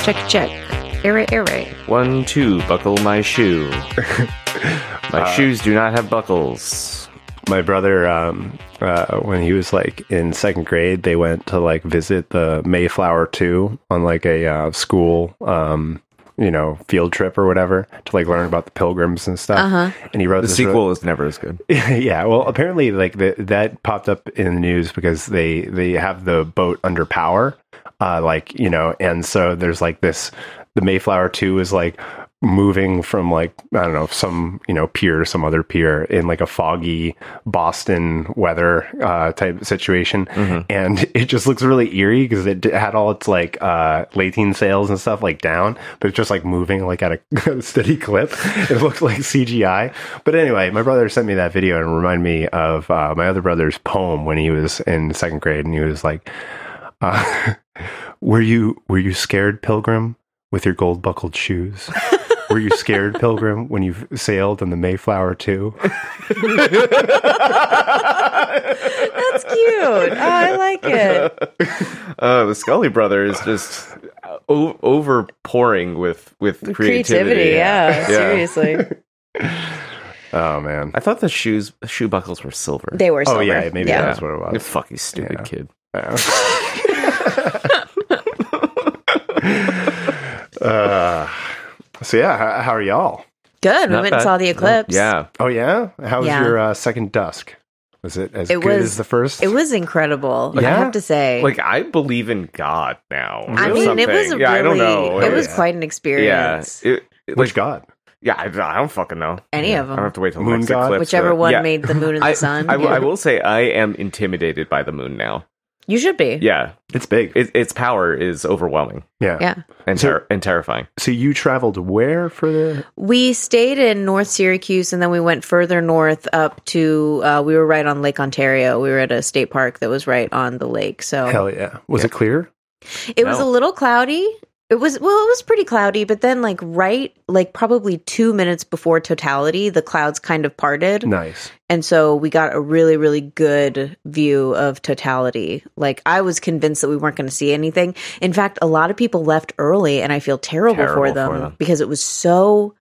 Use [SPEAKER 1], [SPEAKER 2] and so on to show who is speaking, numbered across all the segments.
[SPEAKER 1] check. Ere.
[SPEAKER 2] 1, 2, buckle my shoe. My shoes do not have buckles.
[SPEAKER 3] My brother, when he was like in second grade, they went to like visit the Mayflower 2 on like a school, field trip or whatever to like learn about the Pilgrims and stuff. And he wrote
[SPEAKER 2] The
[SPEAKER 3] this
[SPEAKER 2] sequel is never as good.
[SPEAKER 3] yeah, well, apparently like that popped up in the news because they have the boat under power, and so there's like this. The Mayflower 2 is like moving from like, I don't know, some, pier to some other pier in like a foggy Boston weather type situation. And it just looks really eerie because it had all its like lateen sails and stuff like down, but it's just like moving like at a steady clip. It looked like CGI. But anyway, my brother sent me that video and reminded me of my other brother's poem when he was in second grade. And he was like, were you scared, Pilgrim? With your gold buckled shoes. Were you scared, Pilgrim, when you sailed on the Mayflower 2?
[SPEAKER 1] That's cute. Oh, I like it.
[SPEAKER 2] The Scully brother is just over pouring with creativity.
[SPEAKER 1] Yeah, seriously.
[SPEAKER 3] Oh, man.
[SPEAKER 2] I thought the shoe buckles were silver.
[SPEAKER 1] They were silver.
[SPEAKER 3] Oh, yeah, maybe that's what it was.
[SPEAKER 2] You fucking stupid kid.
[SPEAKER 3] So yeah, how are y'all?
[SPEAKER 1] Good. We
[SPEAKER 2] Not
[SPEAKER 1] went and
[SPEAKER 2] bad.
[SPEAKER 1] saw the eclipse.
[SPEAKER 2] Yeah.
[SPEAKER 3] Oh yeah? How was
[SPEAKER 1] Yeah.
[SPEAKER 3] your second dusk? Was it as good as the first?
[SPEAKER 1] It was incredible. I
[SPEAKER 3] Yeah?
[SPEAKER 1] have to say.
[SPEAKER 2] Like, I believe in God now.
[SPEAKER 1] I
[SPEAKER 2] or
[SPEAKER 1] mean,
[SPEAKER 2] something.
[SPEAKER 1] it was really,
[SPEAKER 2] I don't know.
[SPEAKER 1] it was
[SPEAKER 3] Yeah.
[SPEAKER 1] quite an
[SPEAKER 2] Yeah.
[SPEAKER 1] experience.
[SPEAKER 3] Which god?
[SPEAKER 2] Yeah, I don't fucking know.
[SPEAKER 1] Any of
[SPEAKER 2] I don't
[SPEAKER 1] them.
[SPEAKER 2] have to wait till the
[SPEAKER 3] Moon
[SPEAKER 2] next
[SPEAKER 3] god?
[SPEAKER 2] eclipse.
[SPEAKER 1] Whichever one
[SPEAKER 2] Yeah.
[SPEAKER 1] made the moon and the sun.
[SPEAKER 2] I
[SPEAKER 1] Yeah.
[SPEAKER 2] will say I am intimidated by the moon now.
[SPEAKER 1] You should be.
[SPEAKER 2] Yeah.
[SPEAKER 3] It's big.
[SPEAKER 2] Its power is overwhelming
[SPEAKER 3] Yeah.
[SPEAKER 1] Yeah.
[SPEAKER 2] and terrifying.
[SPEAKER 3] So you traveled where for the?
[SPEAKER 1] We stayed in North Syracuse and then we went further north up to, we were right on Lake Ontario. We were at a state park that was right on the lake. So
[SPEAKER 3] Hell yeah! Was it clear?
[SPEAKER 1] it was
[SPEAKER 2] No.
[SPEAKER 1] a little cloudy. It was pretty cloudy, but then probably 2 minutes before totality, the clouds kind of parted.
[SPEAKER 3] Nice.
[SPEAKER 1] And so we got a really, really good view of totality. Like, I was convinced that we weren't going to see anything. In fact, a lot of people left early, and I feel terrible for them because it was so...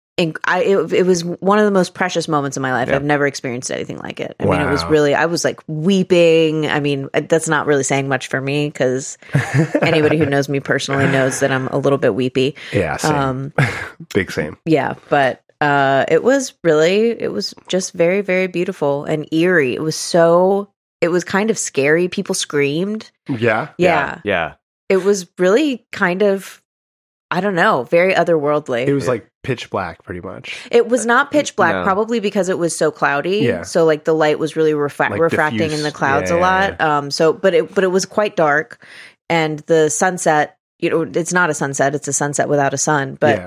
[SPEAKER 1] It was one of the most precious moments in my life.
[SPEAKER 2] Yeah.
[SPEAKER 1] I've never experienced anything like it. I mean, it was
[SPEAKER 3] Wow.
[SPEAKER 1] really... I was, like, weeping. I mean, that's not really saying much for me because anybody who knows me personally knows that I'm a little bit weepy.
[SPEAKER 3] Yeah, same. Big same.
[SPEAKER 1] Yeah, but it was just very, very beautiful and eerie. It was kind of scary. People screamed.
[SPEAKER 3] Yeah.
[SPEAKER 1] Yeah.
[SPEAKER 2] Yeah.
[SPEAKER 1] It was really kind of, I don't know, very otherworldly.
[SPEAKER 3] It was like pitch black, pretty much.
[SPEAKER 1] It was not pitch black,
[SPEAKER 2] No.
[SPEAKER 1] probably because it was so cloudy.
[SPEAKER 3] Yeah.
[SPEAKER 1] So like the light was really refracting
[SPEAKER 3] diffuse.
[SPEAKER 1] in the clouds
[SPEAKER 3] Yeah,
[SPEAKER 1] a lot. But it was quite dark, and the sunset. It's not a sunset; it's a sunset without a sun. But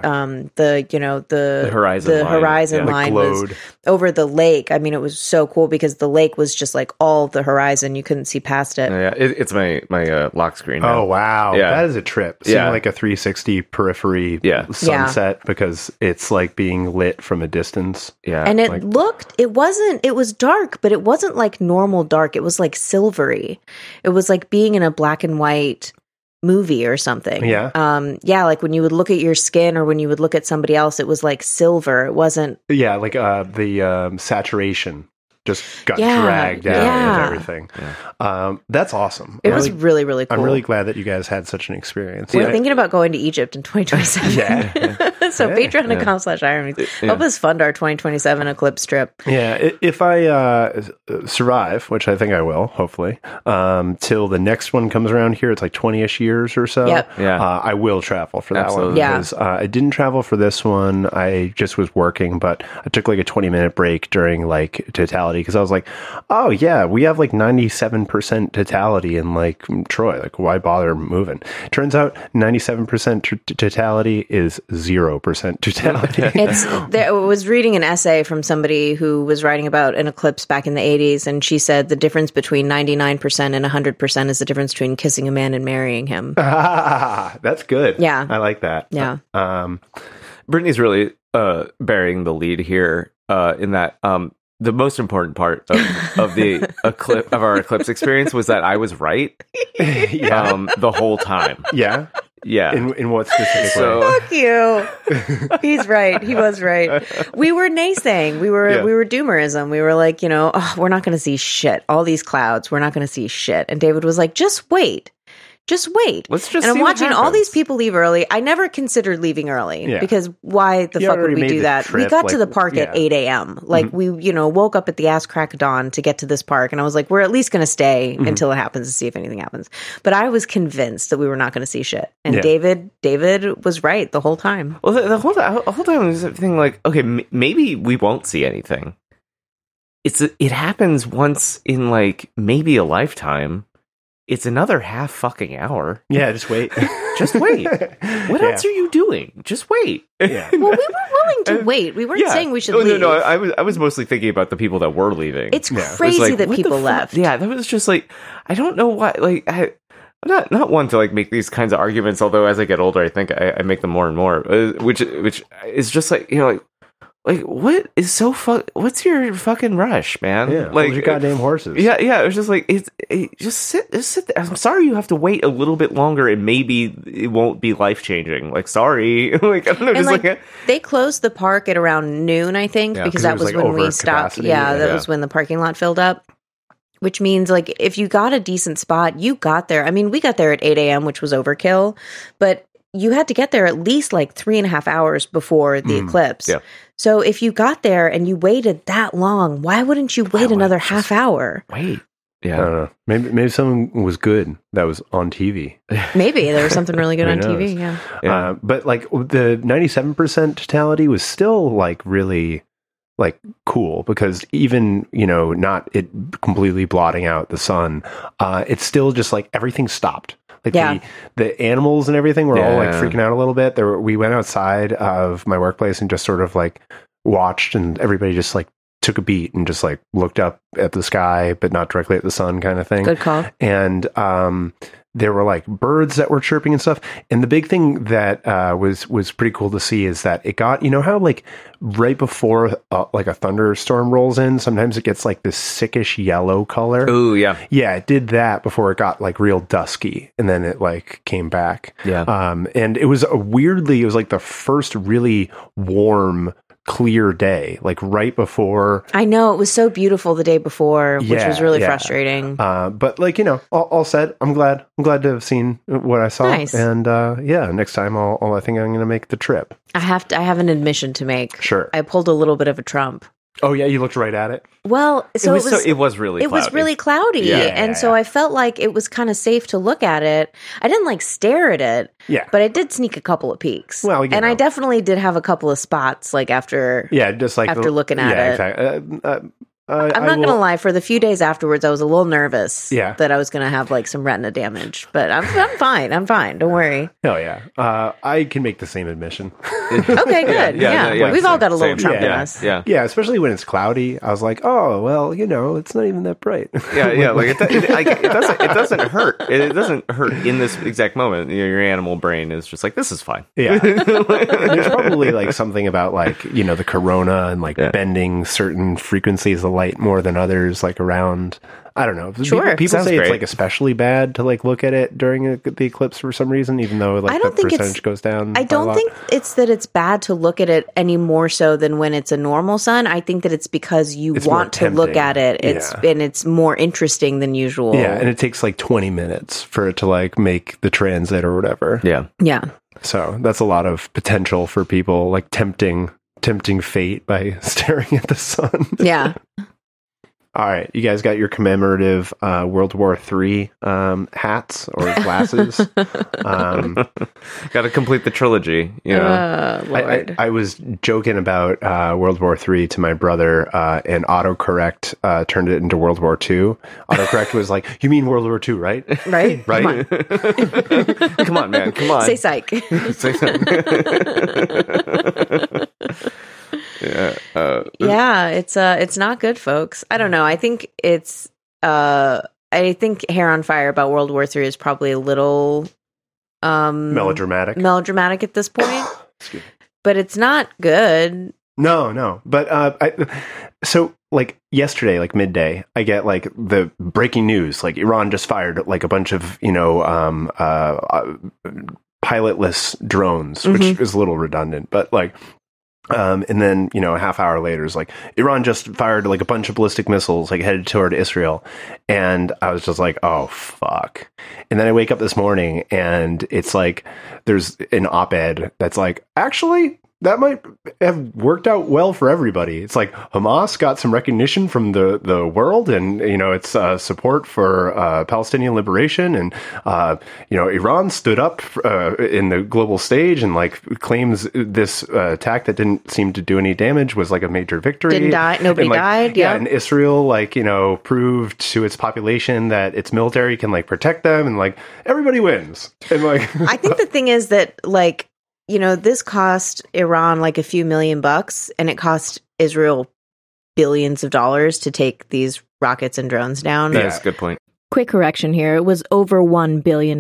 [SPEAKER 1] the horizon line was
[SPEAKER 3] glowed.
[SPEAKER 1] over the lake. I mean, it was so cool because the lake was just like all the horizon; you couldn't see past it.
[SPEAKER 2] Yeah, it's my lock screen now.
[SPEAKER 3] Oh wow,
[SPEAKER 2] Yeah.
[SPEAKER 3] that is a trip. Seeing
[SPEAKER 2] Yeah.
[SPEAKER 3] like a 360 periphery sunset because it's like being lit from a distance.
[SPEAKER 2] Yeah.
[SPEAKER 1] And it was dark, but it wasn't like normal dark. It was like silvery. It was like being in a black and white movie or something.
[SPEAKER 3] Yeah.
[SPEAKER 1] Like when you would look at your skin or when you would look at somebody else, it was like silver. It wasn't.
[SPEAKER 3] Yeah, like the saturation just got
[SPEAKER 1] Yeah,
[SPEAKER 3] dragged out
[SPEAKER 1] yeah.
[SPEAKER 3] of everything. That's awesome.
[SPEAKER 1] It was really, really cool.
[SPEAKER 3] I'm really glad that you guys had such an experience.
[SPEAKER 1] We're thinking about going to Egypt in 2027.
[SPEAKER 3] Yeah.
[SPEAKER 1] So patreon.com/IronMeats. Help us fund our 2027 eclipse trip.
[SPEAKER 3] Yeah, if I survive, which I think I will, hopefully, till the next one comes around here, it's like 20-ish years or so.
[SPEAKER 1] Yep.
[SPEAKER 2] Yeah.
[SPEAKER 3] I will travel for that
[SPEAKER 2] Absolutely.
[SPEAKER 3] one.
[SPEAKER 1] Yeah.
[SPEAKER 3] Because I didn't travel for this one. I just was working, but I took like a 20-minute break during like totality because I was like, oh yeah, we have like 97% totality in like Troy. Like, why bother moving? Turns out 97% totality is 0% totality.
[SPEAKER 1] I was reading an essay from somebody who was writing about an eclipse back in the 80s, and she said the difference between 99% and 100% is the difference between kissing a man and marrying him.
[SPEAKER 3] That's good.
[SPEAKER 1] Yeah.
[SPEAKER 3] I like that.
[SPEAKER 1] Yeah.
[SPEAKER 2] Brittany's really bearing the lead here in that the most important part of the our eclipse experience was that I was right
[SPEAKER 3] Yeah.
[SPEAKER 2] the whole time.
[SPEAKER 3] Yeah.
[SPEAKER 2] Yeah.
[SPEAKER 3] In what specific
[SPEAKER 2] So-
[SPEAKER 3] way?
[SPEAKER 1] Fuck you. He's right. He was right. We were naysaying. We were doomerism. We were like, we're not going to see shit. All these clouds, we're not going to see shit. And David was like, just wait. Just wait.
[SPEAKER 2] Let's just
[SPEAKER 1] and I'm
[SPEAKER 2] see what
[SPEAKER 1] watching all
[SPEAKER 2] happens.
[SPEAKER 1] these people leave early. I never considered leaving early because why the
[SPEAKER 3] You
[SPEAKER 1] fuck would
[SPEAKER 3] already
[SPEAKER 1] we
[SPEAKER 3] made
[SPEAKER 1] do
[SPEAKER 3] the
[SPEAKER 1] that? We
[SPEAKER 3] trip,
[SPEAKER 1] got to
[SPEAKER 3] like,
[SPEAKER 1] the park at
[SPEAKER 3] yeah.
[SPEAKER 1] 8 a.m. Like we, woke up at the ass crack of dawn to get to this park. And I was like, we're at least going to stay until it happens to see if anything happens. But I was convinced that we were not going to see shit. And David was right the whole time.
[SPEAKER 2] Well, the whole time I was thinking like, okay, maybe we won't see anything. It happens once in like maybe a lifetime. It's another half fucking hour.
[SPEAKER 3] Yeah, just wait.
[SPEAKER 2] Just wait. What else are you doing? Just wait.
[SPEAKER 3] Yeah.
[SPEAKER 1] Well, we were willing to wait. We weren't saying we should leave.
[SPEAKER 2] No, I was mostly thinking about the people that were leaving.
[SPEAKER 1] It's
[SPEAKER 2] It was
[SPEAKER 1] crazy
[SPEAKER 2] like,
[SPEAKER 1] that
[SPEAKER 2] what the
[SPEAKER 1] people
[SPEAKER 2] fuck?
[SPEAKER 1] left.
[SPEAKER 2] Yeah, that was just like, I don't know why. Like, I'm not one to like make these kinds of arguments. Although as I get older, I think I make them more and more. Which is just like like what is so what's your fucking rush, man?
[SPEAKER 3] Yeah,
[SPEAKER 2] like
[SPEAKER 3] hold your goddamn horses.
[SPEAKER 2] Yeah. It was just like just sit there. I'm sorry you have to wait a little bit longer, and maybe it won't be life changing. Like, sorry, like I don't know,
[SPEAKER 1] And
[SPEAKER 2] just
[SPEAKER 1] they closed the park at around noon, I think, because that
[SPEAKER 3] it was,
[SPEAKER 1] was
[SPEAKER 3] like,
[SPEAKER 1] when we
[SPEAKER 3] over
[SPEAKER 1] stopped.
[SPEAKER 3] capacity.
[SPEAKER 1] Yeah, that
[SPEAKER 2] Yeah.
[SPEAKER 1] was when the parking lot filled up. Which means, like, if you got a decent spot, you got there. I mean, we got there at 8 a.m., which was overkill, but you had to get there at least like 3.5 hours before the eclipse.
[SPEAKER 2] Yeah.
[SPEAKER 1] So if you got there and you waited that long, why wouldn't you wait another half hour?
[SPEAKER 2] wait.
[SPEAKER 3] I
[SPEAKER 2] Yeah.
[SPEAKER 3] don't know. Maybe someone was good that was on TV.
[SPEAKER 1] Maybe there was something really good
[SPEAKER 3] Who
[SPEAKER 1] on
[SPEAKER 3] knows?
[SPEAKER 1] TV. Yeah.
[SPEAKER 2] Yeah.
[SPEAKER 3] But like the 97% totality was still like really like cool because even, not it completely blotting out the sun, it's still just like everything stopped. Like
[SPEAKER 1] Yeah.
[SPEAKER 3] the animals and everything were all like
[SPEAKER 2] Yeah.
[SPEAKER 3] freaking out a little bit. We went outside of my workplace and just sort of like watched, and everybody just like took a beat and just like looked up at the sky, but not directly at the sun kind of thing.
[SPEAKER 1] Good call.
[SPEAKER 3] And there were like birds that were chirping and stuff. And the big thing that was pretty cool to see is that it got, how like right before like a thunderstorm rolls in, sometimes it gets like this sickish yellow color.
[SPEAKER 2] Oh yeah.
[SPEAKER 3] Yeah, it did that before it got like real dusky, and then it like came back.
[SPEAKER 2] Yeah.
[SPEAKER 3] And it was it was like the first really warm, clear day, like right before.
[SPEAKER 1] I know it was so beautiful the day before, which
[SPEAKER 3] Yeah,
[SPEAKER 1] was really
[SPEAKER 3] yeah.
[SPEAKER 1] frustrating.
[SPEAKER 3] But like, all said, I'm glad to have seen what I saw.
[SPEAKER 1] Nice.
[SPEAKER 3] And next time I think I'm going to make the trip.
[SPEAKER 1] I have an admission to make.
[SPEAKER 3] Sure.
[SPEAKER 1] I pulled a little bit of a Trump.
[SPEAKER 3] Oh yeah, you looked right at it.
[SPEAKER 1] Well, so
[SPEAKER 2] it was really
[SPEAKER 1] it was
[SPEAKER 2] cloudy.
[SPEAKER 1] really cloudy,
[SPEAKER 2] Yeah.
[SPEAKER 1] and so I felt like it was kind of safe to look at it. I didn't like stare at it,
[SPEAKER 3] Yeah.
[SPEAKER 1] but I did sneak a couple of peeks.
[SPEAKER 3] Well,
[SPEAKER 1] I definitely did have a couple of spots like after.
[SPEAKER 3] Yeah, just like
[SPEAKER 1] After looking at it.
[SPEAKER 3] Exactly.
[SPEAKER 1] I'm not gonna lie. For the few days afterwards, I was a little nervous.
[SPEAKER 3] Yeah.
[SPEAKER 1] That I was gonna have like some retina damage, but I'm fine. I'm fine. Don't worry.
[SPEAKER 3] Oh yeah, I can make the same admission.
[SPEAKER 1] Okay, good. Yeah, we've all got a little
[SPEAKER 2] Same.
[SPEAKER 1] Trump in
[SPEAKER 3] Yeah.
[SPEAKER 1] us.
[SPEAKER 2] Yeah.
[SPEAKER 3] Yeah, especially when it's cloudy. I was like, oh well, it's not even that bright.
[SPEAKER 2] Yeah, like it doesn't hurt. It doesn't hurt in this exact moment. Your animal brain is just like, this is fine.
[SPEAKER 3] Yeah. There's probably like something about like, the corona and like bending certain frequencies of light more than others, like around, I don't know.
[SPEAKER 1] Sure.
[SPEAKER 3] People
[SPEAKER 2] Sounds
[SPEAKER 3] say
[SPEAKER 2] great.
[SPEAKER 3] it's like especially bad to like look at it during the eclipse for some reason, even though like
[SPEAKER 1] I
[SPEAKER 3] the
[SPEAKER 1] don't think
[SPEAKER 3] percentage goes down.
[SPEAKER 1] I
[SPEAKER 3] by a
[SPEAKER 1] don't
[SPEAKER 3] lot.
[SPEAKER 1] think it's that it's bad to look at it any more so than when it's a normal sun. I think that it's because you
[SPEAKER 3] It's more
[SPEAKER 1] want to look
[SPEAKER 3] tempting.
[SPEAKER 1] at it. And it's more interesting than usual.
[SPEAKER 3] Yeah, and it takes like 20 minutes for it to like make the transit or whatever.
[SPEAKER 2] Yeah.
[SPEAKER 1] Yeah.
[SPEAKER 3] So that's a lot of potential for people, like tempting fate by staring at the sun.
[SPEAKER 1] Yeah.
[SPEAKER 3] All right, you guys got your commemorative World War III hats or glasses.
[SPEAKER 2] Got to complete the trilogy.
[SPEAKER 1] Lord.
[SPEAKER 3] I was joking about World War III to my brother, and autocorrect turned it into World War II. Autocorrect was like, "You mean World War II, right?
[SPEAKER 1] Right?
[SPEAKER 3] Right?
[SPEAKER 2] Come on, man. Come on.
[SPEAKER 1] Say psych.
[SPEAKER 2] Say something.
[SPEAKER 1] Yeah, it's not good, folks. I don't know. I think I think Hair on Fire about World War III is probably a little
[SPEAKER 3] Melodramatic.
[SPEAKER 1] melodramatic at this point.
[SPEAKER 3] Excuse me.
[SPEAKER 1] But it's not good.
[SPEAKER 3] No. But so like yesterday, like midday, I get like the breaking news, like Iran just fired like a bunch of, pilotless drones, which is a little redundant, but like. And then, a half hour later, it's like Iran just fired like a bunch of ballistic missiles, like headed toward Israel. And I was just like, oh, fuck. And then I wake up this morning and it's like, there's an op-ed that's like, actually, that might have worked out well for everybody. It's like Hamas got some recognition from the world and, it's support for Palestinian liberation. And, Iran stood up in the global stage and like claims this attack that didn't seem to do any damage was like a major victory.
[SPEAKER 1] Didn't die. Nobody died. Yeah.
[SPEAKER 3] And Israel, like, proved to its population that its military can like protect them and like everybody wins. And like,
[SPEAKER 1] I think the thing is that like, this cost Iran like a few $1,000,000 and it cost Israel billions of dollars to take these rockets and drones down.
[SPEAKER 2] That's a good point.
[SPEAKER 4] Quick correction here. It was over $1 billion.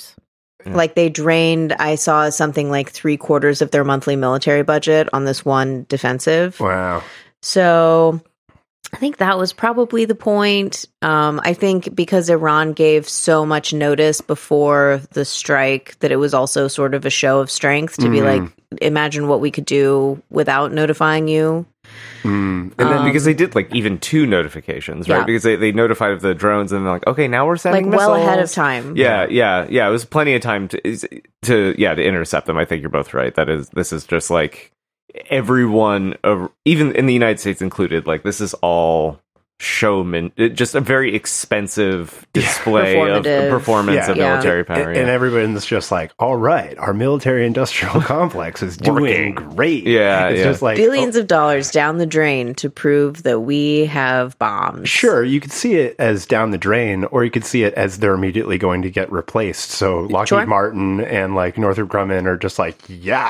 [SPEAKER 1] Like they drained, I saw something like 3/4 of their monthly military budget on this one defensive.
[SPEAKER 3] Wow.
[SPEAKER 1] So I think that was probably the point. I think because Iran gave so much notice before the strike that it was also sort of a show of strength to be like, imagine what we could do without notifying you.
[SPEAKER 2] And then because they did like even 2 notifications, right?
[SPEAKER 1] Yeah.
[SPEAKER 2] Because they notified of the drones and they're like, okay, now we're sending
[SPEAKER 1] like
[SPEAKER 2] missiles.
[SPEAKER 1] well ahead of time.
[SPEAKER 2] Yeah. It was plenty of time to intercept them. I think you're both right. This is just like everyone, even in the United States included, like this is all showman, just a very expensive display of performance of military power.
[SPEAKER 3] And everyone's just like, all right, our military industrial complex is doing great. It's just like
[SPEAKER 1] billions of dollars down the drain to prove that we have bombs.
[SPEAKER 3] Sure, you could see it as down the drain, or you could see it as they're immediately going to get replaced. So Lockheed Martin and like Northrop Grumman are just like,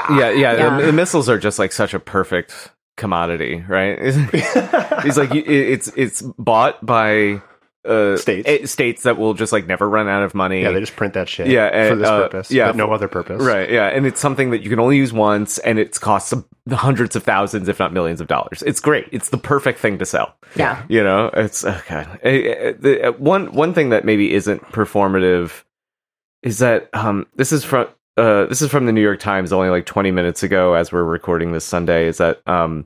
[SPEAKER 2] The missiles are just like such a perfect commodity, right? It's like it's bought by states that will just like never run out of money.
[SPEAKER 3] Yeah, they just print that shit for this purpose, but no other purpose.
[SPEAKER 2] Right, yeah. And it's something that you can only use once, and it costs hundreds of thousands, if not millions of dollars. It's great. It's the perfect thing to sell.
[SPEAKER 1] Yeah.
[SPEAKER 2] It's one thing that maybe isn't performative is that this is from the New York Times only like 20 minutes ago as we're recording this Sunday, is that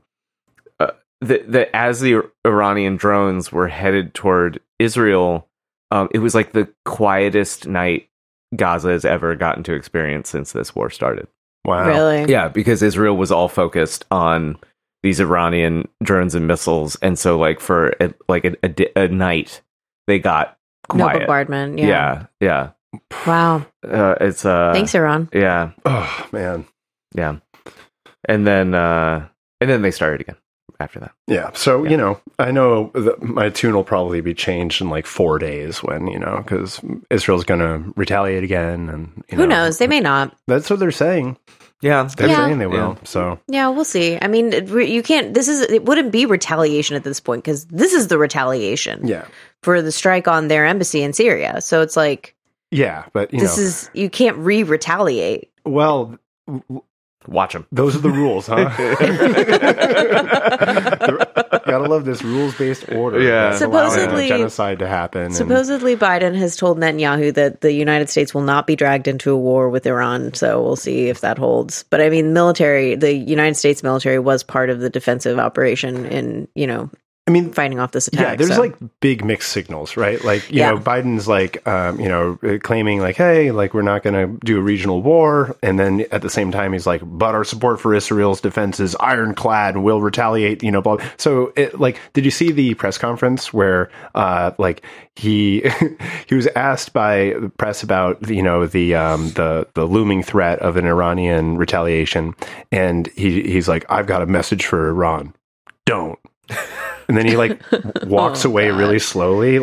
[SPEAKER 2] that as the Iranian drones were headed toward Israel, it was like the quietest night Gaza has ever gotten to experience since this war started.
[SPEAKER 3] Wow.
[SPEAKER 1] Really?
[SPEAKER 2] Yeah, because Israel was all focused on these Iranian drones and missiles. And so like for a night, they got quiet.
[SPEAKER 1] No bombardment.
[SPEAKER 2] Yeah.
[SPEAKER 1] Wow.
[SPEAKER 2] It's
[SPEAKER 1] thanks, Iran.
[SPEAKER 2] Yeah.
[SPEAKER 3] Oh man.
[SPEAKER 2] Yeah. And then they started again after that.
[SPEAKER 3] Yeah. So, I know that my tune will probably be changed in like 4 days when, because Israel's going to retaliate again. And
[SPEAKER 1] who knows? They may not.
[SPEAKER 3] That's what they're saying.
[SPEAKER 2] Yeah.
[SPEAKER 3] They're saying they will. So,
[SPEAKER 1] yeah, we'll see. I mean, you can't, it wouldn't be retaliation at this point because this is the retaliation for the strike on their embassy in Syria. So it's like,
[SPEAKER 3] yeah, but
[SPEAKER 1] you can't retaliate.
[SPEAKER 3] Well,
[SPEAKER 2] watch them.
[SPEAKER 3] Those are the rules, huh? Gotta love this rules-based order.
[SPEAKER 2] Yeah,
[SPEAKER 1] supposedly
[SPEAKER 3] genocide to happen.
[SPEAKER 1] Supposedly, Biden has told Netanyahu that the United States will not be dragged into a war with Iran. So we'll see if that holds. But I mean, the United States military was part of the defensive operation in fighting off this attack.
[SPEAKER 3] Yeah, there's like big mixed signals, right? Like, you know, Biden's like, claiming like, hey, like we're not going to do a regional war. And then at the same time, he's like, but our support for Israel's defense is ironclad and we'll retaliate, blah. So did you see the press conference where, he was asked by the press about, the looming threat of an Iranian retaliation. And he's like, I've got a message for Iran. Don't. And then he walks away really slowly,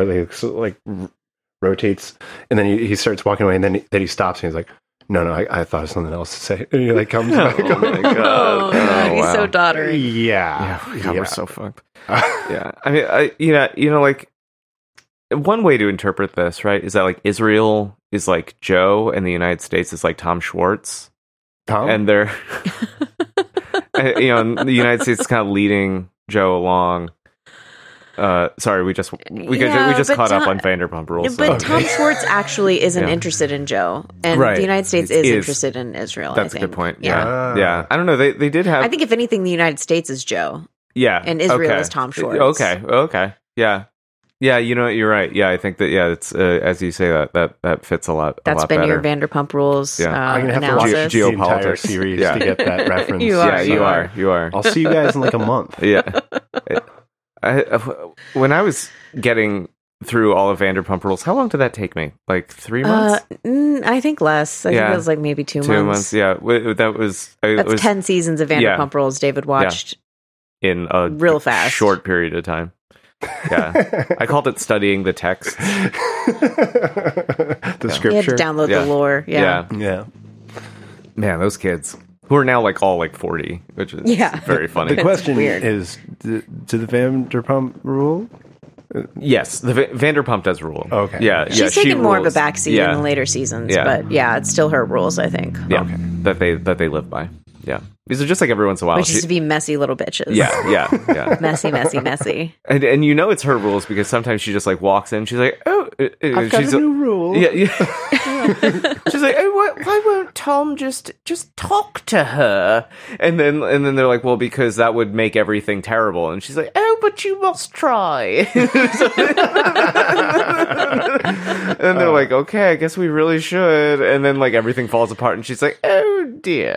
[SPEAKER 3] rotates, and then he starts walking away, and then he stops and he's like, "No, I thought of something else to say." And he comes back.
[SPEAKER 2] Oh my god!
[SPEAKER 1] He's so doddering.
[SPEAKER 3] Yeah,
[SPEAKER 2] we're so fucked. Yeah, I mean, one way to interpret this, right, is that Israel is like Joe, and the United States is like Tom Schwartz, and they're, the United States is kind of leading Joe along, Sorry, we just caught up on Vanderpump Rules.
[SPEAKER 1] But Tom Schwartz actually isn't interested in Joe, and
[SPEAKER 2] Right.
[SPEAKER 1] the United States is interested in Israel.
[SPEAKER 2] That's
[SPEAKER 1] I
[SPEAKER 2] a
[SPEAKER 1] think.
[SPEAKER 2] good point. Yeah. I don't know. They did have.
[SPEAKER 1] I think if anything, the United States is Joe.
[SPEAKER 2] Yeah,
[SPEAKER 1] and Israel is Tom Schwartz.
[SPEAKER 2] Okay. Yeah. You know what? You're right. Yeah, I think that. Yeah, it's as you say that fits a lot.
[SPEAKER 1] That's been
[SPEAKER 2] better.
[SPEAKER 1] your Vanderpump Rules.
[SPEAKER 3] I'm gonna have
[SPEAKER 1] analysis.
[SPEAKER 3] to watch the entire series to get that reference.
[SPEAKER 1] You are.
[SPEAKER 2] You are.
[SPEAKER 3] I'll see you guys in like a month.
[SPEAKER 2] Yeah. When I was getting through all of Vanderpump Rules, how long did that take me? Like 3 months?
[SPEAKER 1] I think less. I think it was like maybe 2 months.
[SPEAKER 2] 2 months. Yeah, that was.
[SPEAKER 1] That's 10 seasons of Vanderpump Rules. David watched
[SPEAKER 2] in a
[SPEAKER 1] real fast,
[SPEAKER 2] short period of time. Yeah, I called it studying the text.
[SPEAKER 3] The scripture.
[SPEAKER 1] You had to download the lore.
[SPEAKER 3] Yeah.
[SPEAKER 2] Man, those kids who are now like all like 40, which is very funny.
[SPEAKER 3] The question is, do the Vanderpump rule?
[SPEAKER 2] Yes, the Vanderpump does rule.
[SPEAKER 3] Okay.
[SPEAKER 2] Yeah,
[SPEAKER 1] she's taken more of a backseat in the later seasons, but it's still her rules, I think.
[SPEAKER 2] Yeah, that they live by. Yeah, these are just like every once in a while.
[SPEAKER 1] Which is to be messy little bitches.
[SPEAKER 2] Yeah.
[SPEAKER 1] messy.
[SPEAKER 2] And you know it's her rules because sometimes she just like walks in. She's like,
[SPEAKER 3] I've got a new rule.
[SPEAKER 2] Yeah. She's like, why won't Tom just talk to her? And then they're like, well, because that would make everything terrible. And she's like, but you must try. And they're like, okay, I guess we really should. And then like everything falls apart, and she's like, oh dear.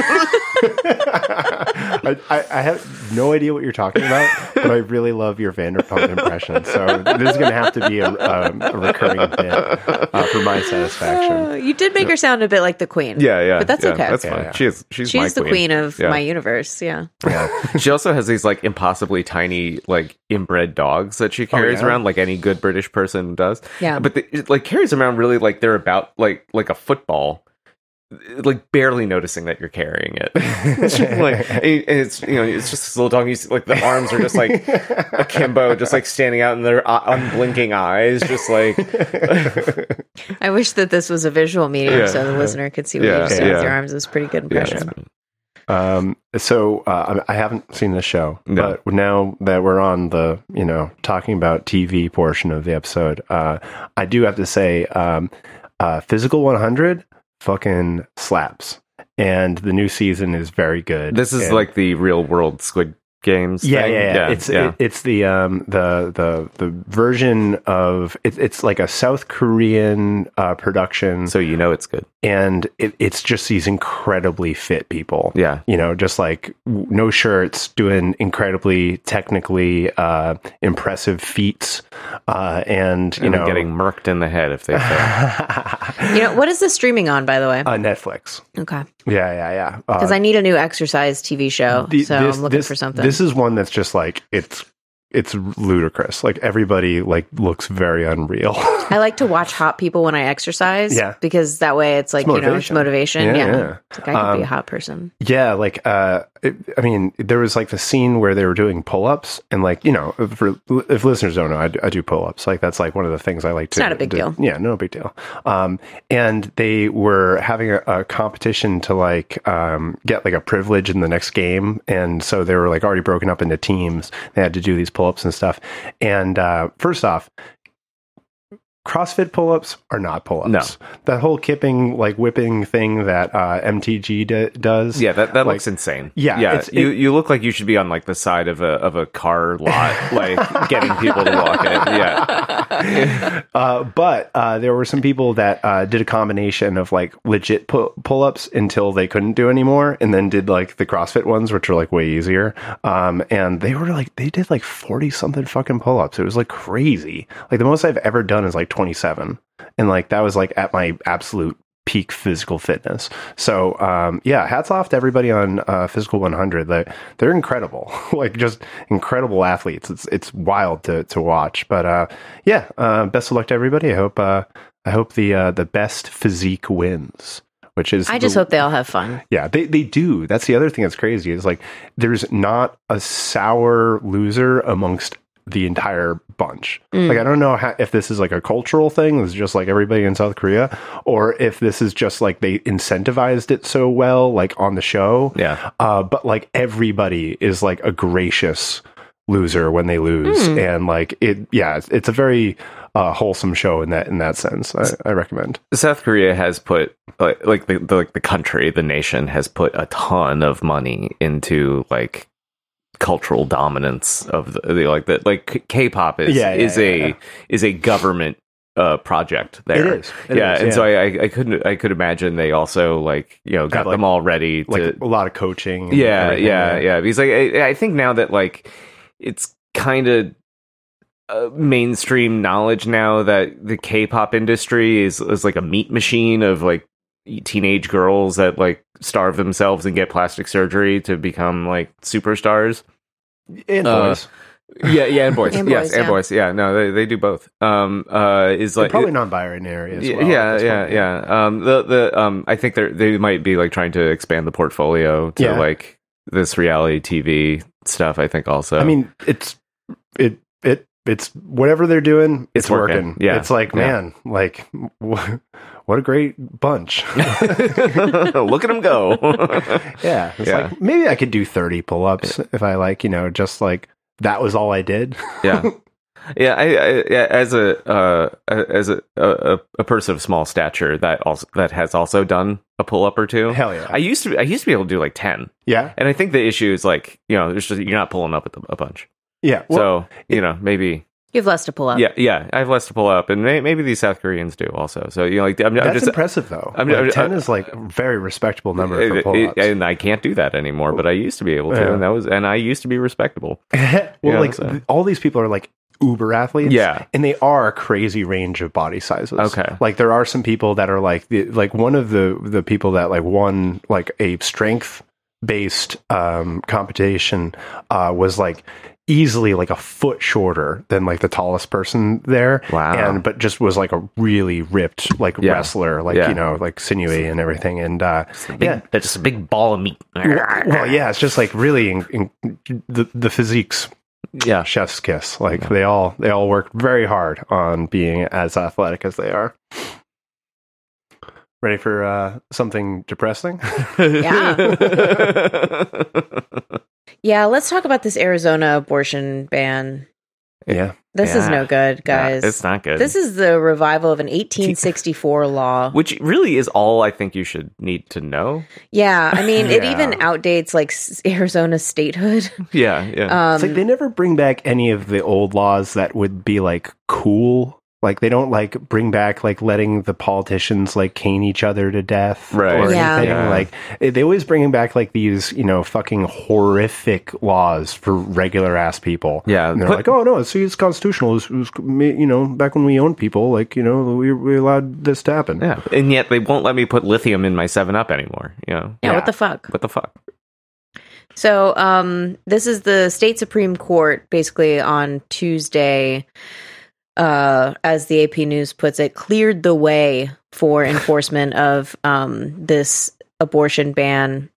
[SPEAKER 3] I have no idea what you're talking about, but I really love your Vanderpump impression. So this is going to have to be a recurring bit for my satisfaction.
[SPEAKER 1] You did make her sound a bit like the queen.
[SPEAKER 2] Yeah.
[SPEAKER 1] But that's okay.
[SPEAKER 2] That's fine.
[SPEAKER 3] Yeah.
[SPEAKER 2] She's
[SPEAKER 1] the queen of my universe. Yeah.
[SPEAKER 2] She also has these like impossibly tiny like inbred dogs that she carries around, like any good British person does.
[SPEAKER 1] Yeah.
[SPEAKER 2] But like carries around really like they're about like a football. Like barely noticing that you're carrying it. And it's it's just this little dog. Like the arms are just like akimbo, just like standing out in their unblinking eyes, just like.
[SPEAKER 1] I wish that this was a visual medium so the listener could see what you just did with your arms. It was a pretty good impression.
[SPEAKER 3] So I haven't seen the show, but now that we're on the talking about TV portion of the episode, I do have to say, Physical 100. Fucking slaps, and the new season is very good.
[SPEAKER 2] This is like the real world Squid Games thing.
[SPEAKER 3] Yeah. It's the version of it's like a South Korean production.
[SPEAKER 2] So it's good,
[SPEAKER 3] and it's just these incredibly fit people.
[SPEAKER 2] Yeah,
[SPEAKER 3] just like no shirts, doing incredibly technically impressive feats, and
[SPEAKER 2] getting murked in the head if they fail.
[SPEAKER 1] What is this streaming on, by the way?
[SPEAKER 3] Netflix.
[SPEAKER 1] Okay.
[SPEAKER 3] Yeah.
[SPEAKER 1] Because I need a new exercise TV show, I'm looking for something.
[SPEAKER 3] This is one that's just like it's ludicrous. Like everybody like looks very unreal.
[SPEAKER 1] I like to watch hot people when I exercise.
[SPEAKER 3] Yeah.
[SPEAKER 1] Because that way it's like, it's motivation. Yeah. It's like I could be a hot person.
[SPEAKER 3] Yeah. Like, there was like the scene where they were doing pull-ups and like, if listeners don't know, I do pull-ups. Like that's like one of the things I like to.
[SPEAKER 1] It's not a big deal.
[SPEAKER 3] Yeah. No big deal. And they were having a competition to like, get like a privilege in the next game. And so they were like already broken up into teams. They had to do these pull-ups and stuff. And first off, CrossFit pull-ups are not pull-ups.
[SPEAKER 2] No.
[SPEAKER 3] That whole kipping, like whipping thing that MTG does.
[SPEAKER 2] Yeah, that looks insane.
[SPEAKER 3] Yeah.
[SPEAKER 2] You look like you should be on like the side of a car lot, like getting people to walk in. Yeah.
[SPEAKER 3] But there were some people that did a combination of like legit pull-ups until they couldn't do anymore, and then did like the CrossFit ones, which are like way easier. And they did like 40 something fucking pull-ups. It was like crazy. Like the most I've ever done is like 27, and like that was like at my absolute peak physical fitness. So hats off to everybody on Physical 100. They're incredible. Like just incredible athletes. It's wild to watch. But best of luck to everybody. I hope the best physique wins. Which is
[SPEAKER 1] I just hope they all have fun.
[SPEAKER 3] Yeah, they do. That's the other thing that's crazy is like there's not a sour loser amongst the entire bunch. Like I don't know if this is like a cultural thing, it's just like everybody in South Korea, or if this is just like they incentivized it so well like on the show.
[SPEAKER 2] Yeah.
[SPEAKER 3] But like everybody is like a gracious loser when they lose, and like it's a very wholesome show in that sense. I recommend.
[SPEAKER 2] South Korea has put like the country, the nation has put a ton of money into like cultural dominance of the K-pop is a government project there.
[SPEAKER 3] It is.
[SPEAKER 2] And so I could imagine they also got them all ready to
[SPEAKER 3] like a lot of coaching.
[SPEAKER 2] Because I think now that like it's kind of mainstream knowledge now that the K-pop industry is like a meat machine of like teenage girls that like starve themselves and get plastic surgery to become like superstars.
[SPEAKER 3] And boys.
[SPEAKER 2] And boys.
[SPEAKER 1] And
[SPEAKER 2] yes,
[SPEAKER 1] boys,
[SPEAKER 2] and boys. Yeah, no, they do both. Is like
[SPEAKER 3] probably non-binary as well.
[SPEAKER 2] I think they might be like trying to expand the portfolio to like this reality TV stuff. I think also.
[SPEAKER 3] I mean, it's whatever they're doing, it's working.
[SPEAKER 2] Yeah,
[SPEAKER 3] it's like man, like what a great bunch.
[SPEAKER 2] Look at them go.
[SPEAKER 3] It's like maybe I could do 30 pull-ups if I like, just like that was all I did.
[SPEAKER 2] I as a person of small stature that has also done a pull-up or two.
[SPEAKER 3] Hell yeah.
[SPEAKER 2] I used to be able to do like 10.
[SPEAKER 3] Yeah.
[SPEAKER 2] And I think the issue is like, there's just, you're not pulling up a bunch.
[SPEAKER 3] Yeah. Well,
[SPEAKER 2] so, maybe
[SPEAKER 1] You have less to pull up.
[SPEAKER 2] Yeah, I have less to pull up, and maybe these South Koreans do also. So
[SPEAKER 3] that's just impressive though. 10 is like a very respectable number for pull-ups.
[SPEAKER 2] And I can't do that anymore, but I used to be able to, and I used to be respectable.
[SPEAKER 3] All these people are like uber athletes, and they are a crazy range of body sizes.
[SPEAKER 2] Okay,
[SPEAKER 3] like there are some people that are like one of the people that like won like a strength based competition was like easily like a foot shorter than like the tallest person there.
[SPEAKER 2] Wow.
[SPEAKER 3] But just was like a really ripped like wrestler, like like sinewy and everything. And
[SPEAKER 2] that's just a big ball of meat.
[SPEAKER 3] Well, it's just like really the physique's chef's kiss. Like they all work very hard on being as athletic as they are. Ready for something depressing?
[SPEAKER 1] Yeah, let's talk about this Arizona abortion ban.
[SPEAKER 3] Yeah.
[SPEAKER 1] This is no good, guys.
[SPEAKER 2] It's not good.
[SPEAKER 1] This is the revival of an 1864 law.
[SPEAKER 2] Which really is all I think you should need to know.
[SPEAKER 1] Yeah, I mean, it even outdates like Arizona's statehood.
[SPEAKER 2] Yeah.
[SPEAKER 3] It's like they never bring back any of the old laws that would be like cool. Like they don't like bring back like letting the politicians like cane each other to death or anything.
[SPEAKER 2] Yeah.
[SPEAKER 3] Like they always bring back like these fucking horrific laws for regular ass people.
[SPEAKER 2] Yeah,
[SPEAKER 3] and they're like, oh no, it's constitutional. It was back when we owned people, like we allowed this to happen.
[SPEAKER 2] Yeah, and yet they won't let me put lithium in my 7-Up anymore.
[SPEAKER 1] Yeah, what the fuck?
[SPEAKER 2] What the fuck?
[SPEAKER 1] So this is the state Supreme Court basically on Tuesday. As the AP News puts it, cleared the way for enforcement of this abortion ban.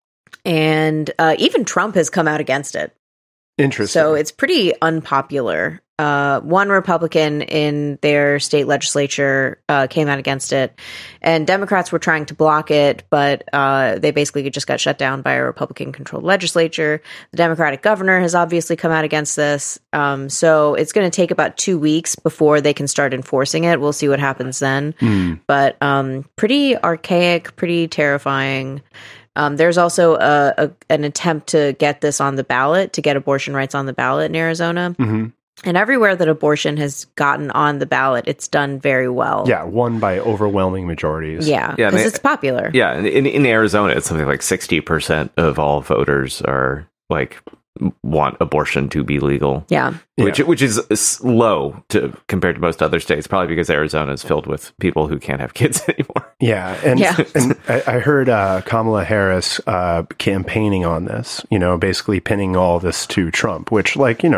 [SPEAKER 1] And even Trump has come out against it.
[SPEAKER 3] Interesting.
[SPEAKER 1] So it's pretty unpopular. One Republican in their state legislature came out against it, and Democrats were trying to block it, but they basically just got shut down by a Republican-controlled legislature. The Democratic governor has obviously come out against this, so it's going to take about 2 weeks before they can start enforcing it. We'll see what happens then. But pretty archaic, pretty terrifying. There's also an attempt to get this on the ballot, to get abortion rights on the ballot in Arizona. Mm-hmm. And everywhere that abortion has gotten on the ballot, it's done very well.
[SPEAKER 3] Yeah, won by overwhelming majorities.
[SPEAKER 1] Yeah, because it's popular.
[SPEAKER 2] Yeah, in Arizona, it's something like 60% of all voters are like want abortion to be legal.
[SPEAKER 1] Yeah,
[SPEAKER 2] which is low compared to most other states, probably because Arizona is filled with people who can't have kids anymore.
[SPEAKER 3] Yeah, and I heard Kamala Harris campaigning on this, basically pinning all this to Trump, which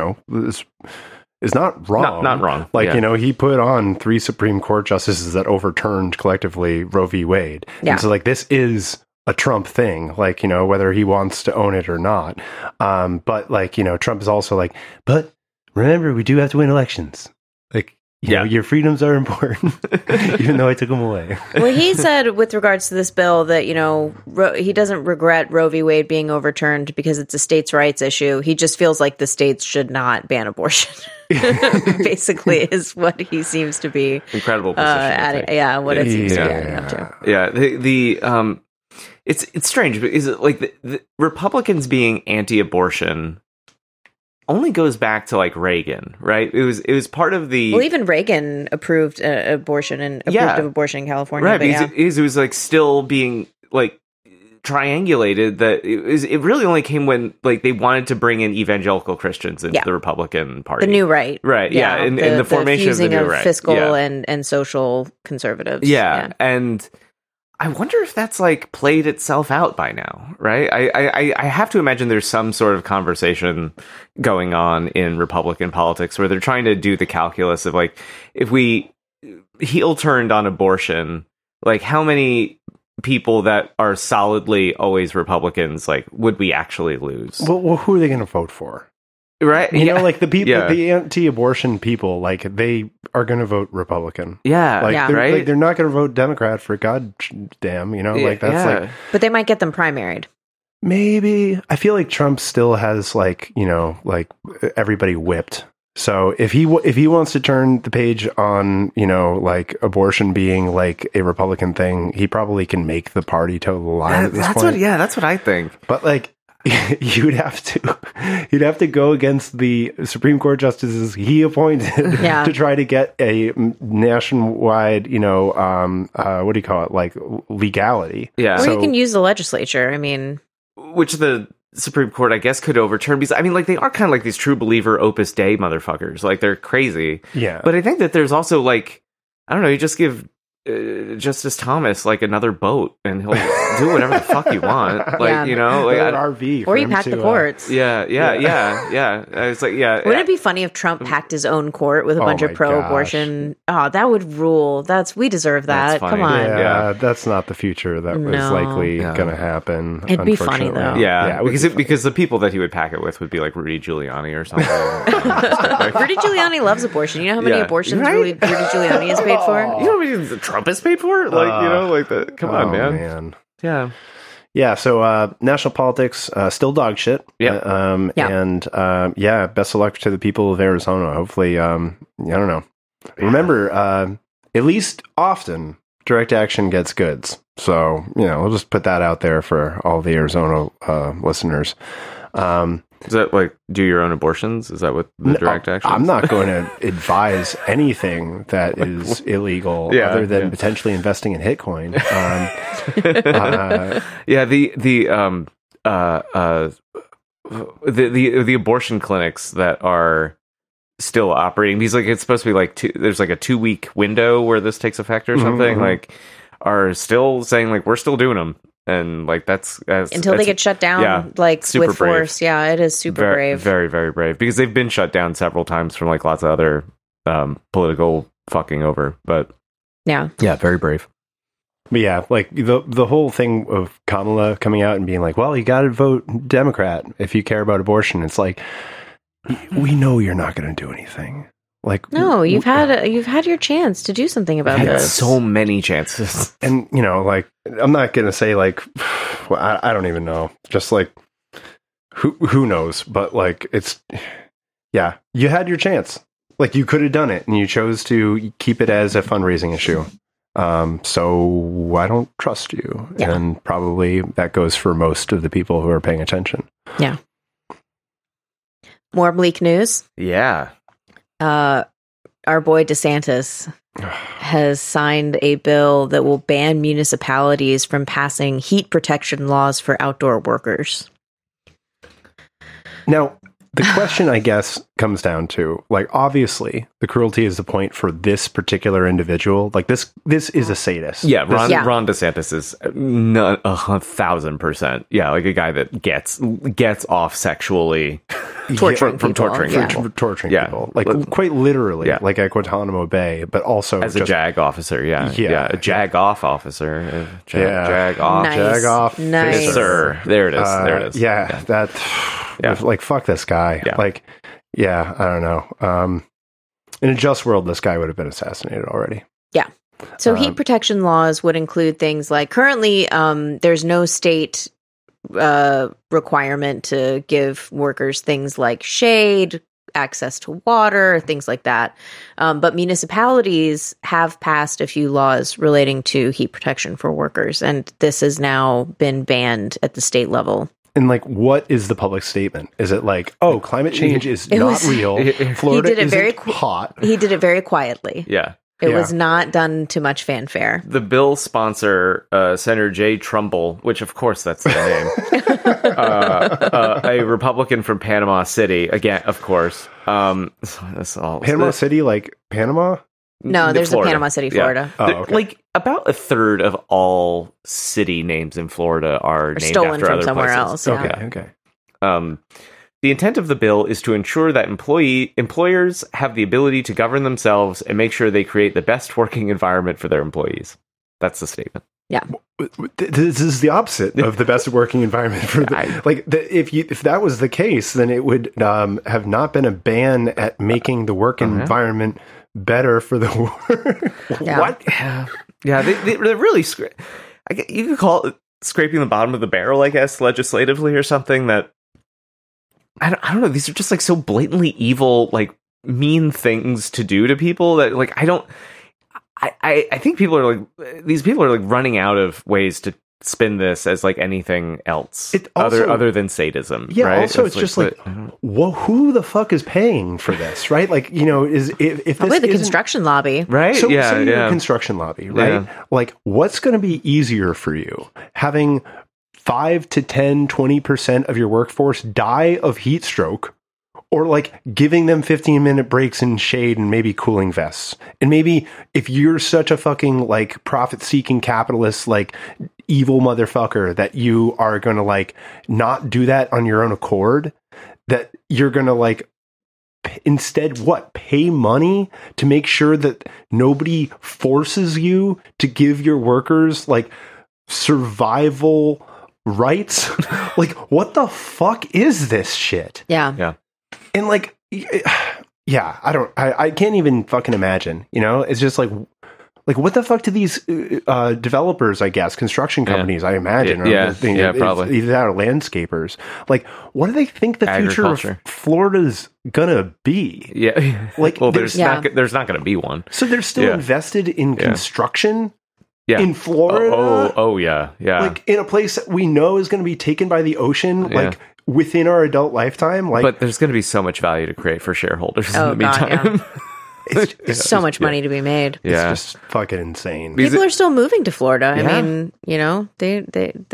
[SPEAKER 3] is not wrong.
[SPEAKER 2] Not wrong.
[SPEAKER 3] He put on 3 Supreme Court justices that overturned collectively Roe v. Wade.
[SPEAKER 1] Yeah.
[SPEAKER 3] And so this is a Trump thing, whether he wants to own it or not. But Trump is also but remember, we do have to win elections. your freedoms are important, even though I took them away.
[SPEAKER 1] Well, he said with regards to this bill that, he doesn't regret Roe v. Wade being overturned because it's a states' rights issue. He just feels like the states should not ban abortion. Basically, is what he seems to be.
[SPEAKER 2] Incredible position.
[SPEAKER 1] What it seems to be adding up to.
[SPEAKER 2] Yeah, it's strange, but is it like the Republicans being anti-abortion only goes back to like Reagan, right? It was part of the.
[SPEAKER 1] Well, even Reagan approved abortion and approved of abortion in California,
[SPEAKER 2] right? Because it was like still being like triangulated. That it really only came when like they wanted to bring in evangelical Christians into the Republican Party,
[SPEAKER 1] the new right,
[SPEAKER 2] and the formation of the new right,
[SPEAKER 1] fiscal and social conservatives,
[SPEAKER 2] and. I wonder if that's like played itself out by now, right? I have to imagine there's some sort of conversation going on in Republican politics where they're trying to do the calculus of like, if we heel turned on abortion, like how many people that are solidly always Republicans, like would we actually lose?
[SPEAKER 3] Well, who are they going to vote for?
[SPEAKER 2] Right.
[SPEAKER 3] You know, like the people, the anti-abortion people, like they are going to vote Republican.
[SPEAKER 2] Yeah.
[SPEAKER 3] Like, they're not going to vote Democrat for goddamn, like that's like.
[SPEAKER 1] But they might get them primaried.
[SPEAKER 3] Maybe. I feel like Trump still has like, like everybody whipped. So if he wants to turn the page on, like abortion being like a Republican thing, he probably can make the party toe the line at this point.
[SPEAKER 2] That's what I think.
[SPEAKER 3] But like, you'd have to go against the Supreme Court justices he appointed to try to get a nationwide, what do you call it, like legality.
[SPEAKER 1] Yeah, or you can use the legislature. I mean,
[SPEAKER 2] which the Supreme Court, I guess, could overturn because I mean, like they are kind of like these true believer Opus Dei motherfuckers. Like they're crazy.
[SPEAKER 3] Yeah,
[SPEAKER 2] but I think that there's also like I don't know. You just give Justice Thomas like another boat and he'll do whatever the fuck you want, like like
[SPEAKER 3] an RV,
[SPEAKER 1] or you pack the courts.
[SPEAKER 2] Yeah. It's like
[SPEAKER 1] Wouldn't it be funny if Trump packed his own court with a bunch of pro-abortion? Oh, that would rule. We deserve that. Come on.
[SPEAKER 3] Yeah, that's not the future that was likely going to happen.
[SPEAKER 1] It'd be funny though.
[SPEAKER 2] Yeah, because the people that he would pack it with would be like Rudy Giuliani or something.
[SPEAKER 1] Rudy Giuliani loves abortion. You know how many abortions Rudy Giuliani has paid for?
[SPEAKER 2] You know how many Trump has paid for? Like that. Come on, man.
[SPEAKER 3] Yeah. So national politics still dog shit.
[SPEAKER 2] Yeah.
[SPEAKER 3] And best of luck to the people of Arizona. Hopefully, I don't know. Remember, at least often direct action gets goods. So we'll just put that out there for all the Arizona listeners.
[SPEAKER 2] Is that like do your own abortions? Is that what the direct action is?
[SPEAKER 3] I'm not going to advise anything that is illegal other than potentially investing in Hitcoin.
[SPEAKER 2] The abortion clinics that are still operating because like it's supposed to be like there's like a 2-week window where this takes effect or something like are still saying like we're still doing them. And like that's
[SPEAKER 1] until they get shut down, like with force.
[SPEAKER 2] Brave.
[SPEAKER 1] Yeah, it is super brave.
[SPEAKER 2] Very, very brave because they've been shut down several times from like lots of other political fucking over. But yeah, very brave.
[SPEAKER 3] But yeah, like the whole thing of Kamala coming out and being like, "Well, you got to vote Democrat if you care about abortion." It's like we know you're not going to do anything. Like
[SPEAKER 1] no, you've had your chance to do something about this.
[SPEAKER 2] So many chances,
[SPEAKER 3] and like I'm not gonna say like, well, I don't even know. Just like who knows? But like it's you had your chance. Like you could have done it, and you chose to keep it as a fundraising issue. So I don't trust you, and probably that goes for most of the people who are paying attention.
[SPEAKER 1] Yeah. More bleak news.
[SPEAKER 2] Yeah.
[SPEAKER 1] Our boy DeSantis has signed a bill that will ban municipalities from passing heat protection laws for outdoor workers.
[SPEAKER 3] Now, the question, I guess, comes down to, like, obviously, the cruelty is the point for this particular individual. Like, this is a sadist.
[SPEAKER 2] Yeah, Ron DeSantis is 1,000%. Yeah, like a guy that gets off sexually
[SPEAKER 1] torturing
[SPEAKER 3] people. Like, quite literally, like at Guantanamo Bay, but also
[SPEAKER 2] as a JAG officer. A JAG off officer. JAG off.
[SPEAKER 1] Nice.
[SPEAKER 3] JAG off.
[SPEAKER 1] Nice.
[SPEAKER 2] Sir. There it is.
[SPEAKER 3] Like, fuck this guy. Like, I don't know. In a just world, this guy would have been assassinated already.
[SPEAKER 1] Yeah. So heat protection laws would include things like currently there's no state requirement to give workers things like shade, access to water, things like that. But municipalities have passed a few laws relating to heat protection for workers, and this has now been banned at the state level.
[SPEAKER 3] And like, what is the public statement? Is it like, oh, climate change is not real? Florida isn't hot.
[SPEAKER 1] He did it very quietly.
[SPEAKER 2] Yeah.
[SPEAKER 1] It was not done to much fanfare.
[SPEAKER 2] The bill sponsor, Senator Jay Trumbull, which of course that's the name, a Republican from Panama City, again, of course.
[SPEAKER 3] Panama City, like Panama?
[SPEAKER 1] No, there's
[SPEAKER 2] Florida.
[SPEAKER 1] a Panama City, Florida.
[SPEAKER 2] Yeah. Okay. Like about a third of all city names in Florida are named
[SPEAKER 1] stolen
[SPEAKER 2] after
[SPEAKER 1] from
[SPEAKER 2] other
[SPEAKER 1] somewhere
[SPEAKER 2] places.
[SPEAKER 1] else. Yeah.
[SPEAKER 3] Okay.
[SPEAKER 2] The intent of the bill is to ensure that employers have the ability to govern themselves and make sure they create the best working environment for their employees. That's the statement.
[SPEAKER 1] Yeah.
[SPEAKER 3] This is the opposite of the best working environment for if that was the case, then it would have not been a ban at making the work environment better for the work.
[SPEAKER 1] Yeah.
[SPEAKER 2] What? Yeah, they're really. You could call it scraping the bottom of the barrel, I guess, legislatively or something. That I don't know. These are just like so blatantly evil, like mean things to do to people that like I don't. I think people are like these people are like running out of ways to spin this as like anything else other than sadism.
[SPEAKER 3] Yeah.
[SPEAKER 2] Right?
[SPEAKER 3] Also, it's just like, well, who the fuck is paying for this, right? Like, you know, if
[SPEAKER 1] probably
[SPEAKER 3] this
[SPEAKER 1] the construction lobby,
[SPEAKER 2] right?
[SPEAKER 3] So, say you're a construction lobby, right? Yeah. Like, what's going to be easier for you, having 5 to 10, 20% of your workforce die of heat stroke, or like giving them 15-minute breaks in shade and maybe cooling vests? And maybe if you're such a fucking like profit-seeking capitalist, like evil motherfucker, that you are going to like not do that on your own accord, that you're going to like instead pay money to make sure that nobody forces you to give your workers like survival rights. Like, what the fuck is this shit?
[SPEAKER 1] Yeah.
[SPEAKER 3] And like, yeah, I can't even fucking imagine, you know? It's just like what the fuck do these developers, I guess, construction companies, I imagine,
[SPEAKER 2] probably
[SPEAKER 3] either that or landscapers, like, what do they think the future of Florida's gonna be?
[SPEAKER 2] Yeah,
[SPEAKER 3] like,
[SPEAKER 2] well, there's not going to be one.
[SPEAKER 3] So they're still invested in construction. In Florida?
[SPEAKER 2] Oh, yeah.
[SPEAKER 3] Like, in a place that we know is going to be taken by the ocean, like, within our adult lifetime. Like,
[SPEAKER 2] but there's going to be so much value to create for shareholders in the meantime.
[SPEAKER 1] God, It's so much money to be made.
[SPEAKER 3] Yeah. It's just fucking insane.
[SPEAKER 1] People are still moving to Florida. I mean, you know, they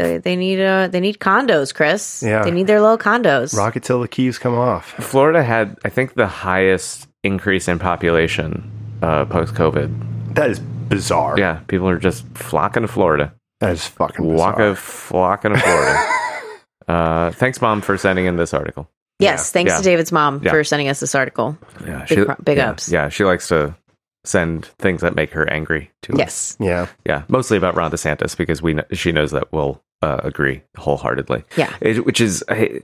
[SPEAKER 1] need condos, Chris.
[SPEAKER 3] Yeah.
[SPEAKER 1] They need their little condos.
[SPEAKER 3] Rocket till the keys come off.
[SPEAKER 2] Florida had, I think, the highest increase in population post-COVID.
[SPEAKER 3] That is bizarre.
[SPEAKER 2] Yeah, people are just flocking to Florida.
[SPEAKER 3] That is fucking bizarre.
[SPEAKER 2] Flocking to Florida. Thanks, Mom, for sending in this article.
[SPEAKER 1] Yes, thanks to David's mom for sending us this article.
[SPEAKER 2] Yeah,
[SPEAKER 1] big ups.
[SPEAKER 2] Yeah, she likes to send things that make her angry to us.
[SPEAKER 3] Yes.
[SPEAKER 2] Yeah, mostly about Ron DeSantis, because she knows that we'll agree wholeheartedly.
[SPEAKER 1] Yeah.
[SPEAKER 2] Which is,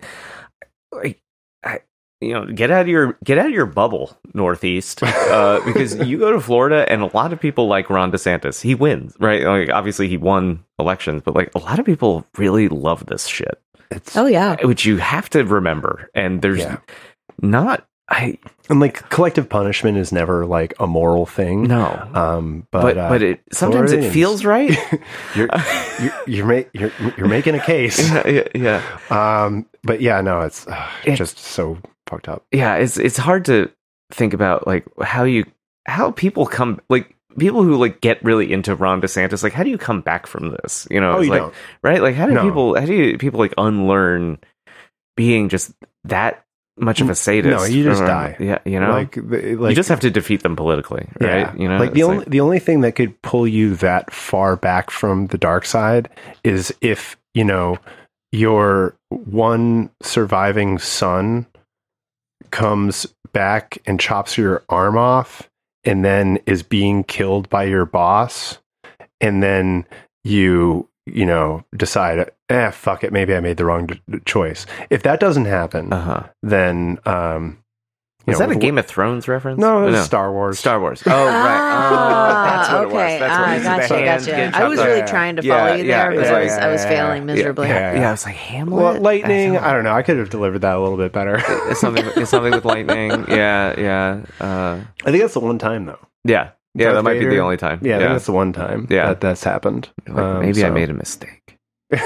[SPEAKER 2] get out of your bubble, Northeast, because you go to Florida and a lot of people like Ron DeSantis. He wins, right? Like, obviously he won elections, but like a lot of people really love this shit. Which you have to remember. And there's not. And
[SPEAKER 3] like, collective punishment is never like a moral thing.
[SPEAKER 2] No.
[SPEAKER 3] But
[SPEAKER 2] it sometimes it feels right.
[SPEAKER 3] you're making a case.
[SPEAKER 2] Yeah.
[SPEAKER 3] But yeah, no, it's just so fucked up.
[SPEAKER 2] Yeah, it's hard to think about like how people come, like people who like get really into Ron DeSantis, like how do you come back from this? You know,
[SPEAKER 3] don't.
[SPEAKER 2] Right? Like how do people like unlearn being just that much of a sadist?
[SPEAKER 3] No, you just die.
[SPEAKER 2] Yeah, you know, like you just have to defeat them politically, right?
[SPEAKER 3] Yeah.
[SPEAKER 2] You know,
[SPEAKER 3] like the only thing that could pull you that far back from the dark side is if, you know, your one surviving son comes back and chops your arm off and then is being killed by your boss, and then you decide, fuck it, maybe I made the wrong choice. If that doesn't happen, then
[SPEAKER 2] Is that a Game of Thrones reference?
[SPEAKER 3] No, it's Star Wars.
[SPEAKER 2] Star Wars. Oh, right. That's what it was. That's what it was.
[SPEAKER 1] Gotcha. I was really trying to follow you there, but I was failing miserably.
[SPEAKER 2] Yeah, I was like, Hamlet?
[SPEAKER 3] Well, lightning, I don't know. I could have delivered that a little bit better.
[SPEAKER 2] It's something with lightning. Yeah.
[SPEAKER 3] I think that's the one time, though.
[SPEAKER 2] Yeah,
[SPEAKER 3] Darth
[SPEAKER 2] that might
[SPEAKER 3] Vader?
[SPEAKER 2] be the only time.
[SPEAKER 3] Yeah, I think that's the one time that's happened.
[SPEAKER 2] Maybe I made a mistake.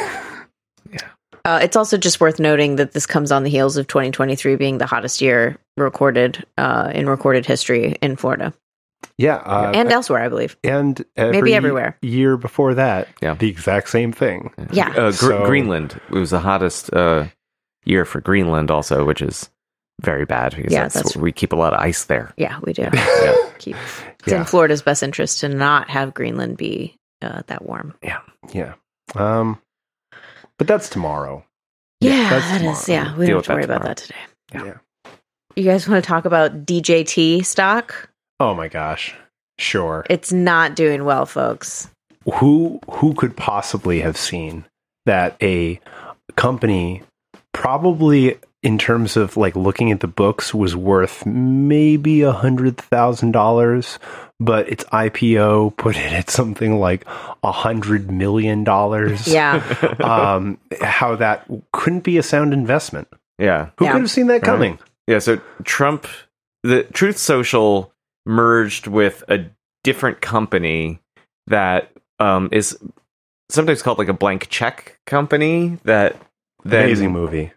[SPEAKER 1] It's also just worth noting that this comes on the heels of 2023 being the hottest year recorded in recorded history in Florida.
[SPEAKER 3] Yeah.
[SPEAKER 1] And elsewhere, I believe.
[SPEAKER 3] And
[SPEAKER 1] maybe everywhere.
[SPEAKER 3] Year before that, the exact same thing.
[SPEAKER 1] Yeah.
[SPEAKER 2] Greenland. It was the hottest year for Greenland also, which is very bad because we keep a lot of ice there.
[SPEAKER 1] Yeah, we do. It's in Florida's best interest to not have Greenland be that warm.
[SPEAKER 3] Yeah. But that's tomorrow.
[SPEAKER 1] Yeah, that is. Yeah, we don't have to worry about that today.
[SPEAKER 3] Yeah.
[SPEAKER 1] You guys want to talk about DJT stock?
[SPEAKER 3] Oh my gosh. Sure.
[SPEAKER 1] It's not doing well, folks.
[SPEAKER 3] Who could possibly have seen that a company probably in terms of like looking at the books was worth maybe $100,000, but its IPO put it at something like $100 million.
[SPEAKER 1] Yeah.
[SPEAKER 3] How that couldn't be a sound investment.
[SPEAKER 2] Yeah.
[SPEAKER 3] Who could have seen that coming?
[SPEAKER 2] Right. Yeah. So the Truth Social merged with a different company that is sometimes called like a blank check company that then,
[SPEAKER 3] amazing movie.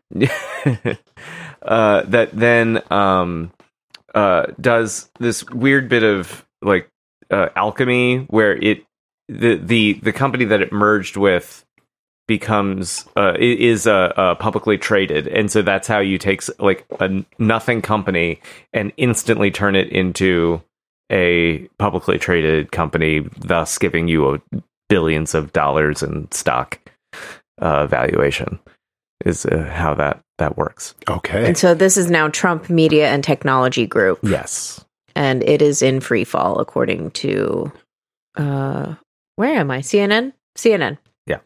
[SPEAKER 2] That then does this weird bit of like alchemy where the company that it merged with becomes is publicly traded, and so that's how you take like a nothing company and instantly turn it into a publicly traded company, thus giving you billions of dollars in stock valuation. Is how that works.
[SPEAKER 3] Okay.
[SPEAKER 1] And so this is now Trump Media and Technology Group.
[SPEAKER 2] Yes.
[SPEAKER 1] And it is in free fall, according to, where am I? CNN? CNN.
[SPEAKER 2] Yeah.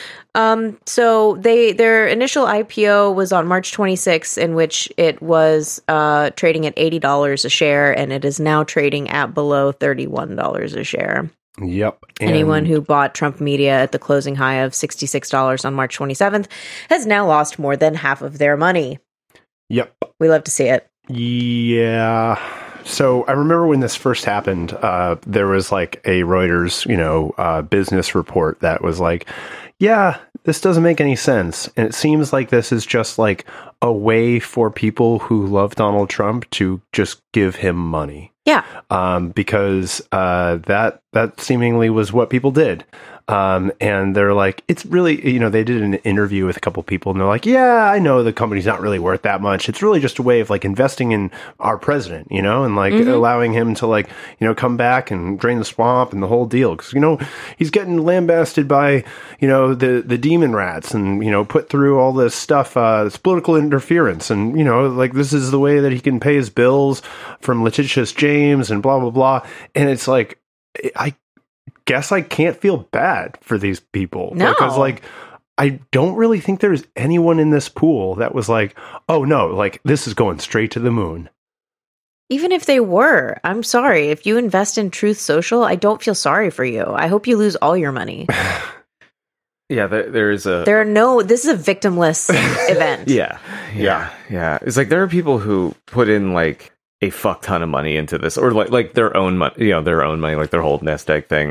[SPEAKER 1] So their initial IPO was on March 26th, in which it was trading at $80 a share, and it is now trading at below $31 a share.
[SPEAKER 3] Yep.
[SPEAKER 1] Anyone who bought Trump Media at the closing high of $66 on March 27th has now lost more than half of their money.
[SPEAKER 3] Yep.
[SPEAKER 1] We love to see it.
[SPEAKER 3] Yeah. So I remember when this first happened, there was like a Reuters, business report that was like, yeah, this doesn't make any sense. And it seems like this is just like a way for people who love Donald Trump to just give him money.
[SPEAKER 1] Yeah.
[SPEAKER 3] Because that seemingly was what people did. And they're like, it's really, they did an interview with a couple people and they're like, yeah, I know the company's not really worth that much. It's really just a way of like investing in our president, and like allowing him to like, come back and drain the swamp and the whole deal. Cause, he's getting lambasted by, the demon rats and, put through all this stuff, this political interference. And, like this is the way that he can pay his bills from litigious James and blah, blah, blah. And it's like, I guess I can't feel bad for these people.
[SPEAKER 1] No.
[SPEAKER 3] Because like I don't really think there's anyone in this pool that was like, oh no, like this is going straight to the moon.
[SPEAKER 1] Even if they were, I'm sorry. If you invest in Truth Social, I don't feel sorry for you. I hope you lose all your money.
[SPEAKER 2] Yeah, this is a
[SPEAKER 1] victimless event.
[SPEAKER 2] Yeah. It's like there are people who put in like a fuck ton of money into this, or like their own money, like their whole nest egg thing.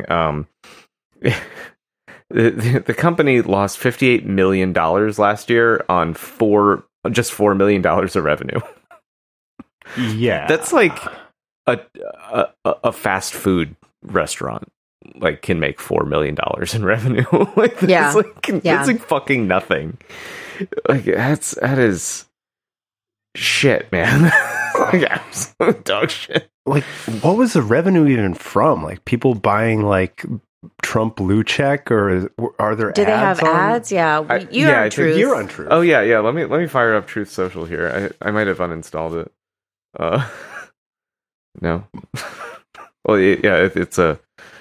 [SPEAKER 2] The company lost $58 million last year on just $4 million of revenue.
[SPEAKER 3] Yeah,
[SPEAKER 2] that's like a fast food restaurant like can make $4 million in revenue. Like that's like fucking nothing. Like that is shit, man. Like absolute dog shit.
[SPEAKER 3] Like, what was the revenue even from? Like people buying like Trump blue check, or are there?
[SPEAKER 1] Do they have ads? Yeah, you're on Truth.
[SPEAKER 3] You're on Truth.
[SPEAKER 2] Oh yeah. Let me fire up Truth Social here. I might have uninstalled it. No. Well, it's a.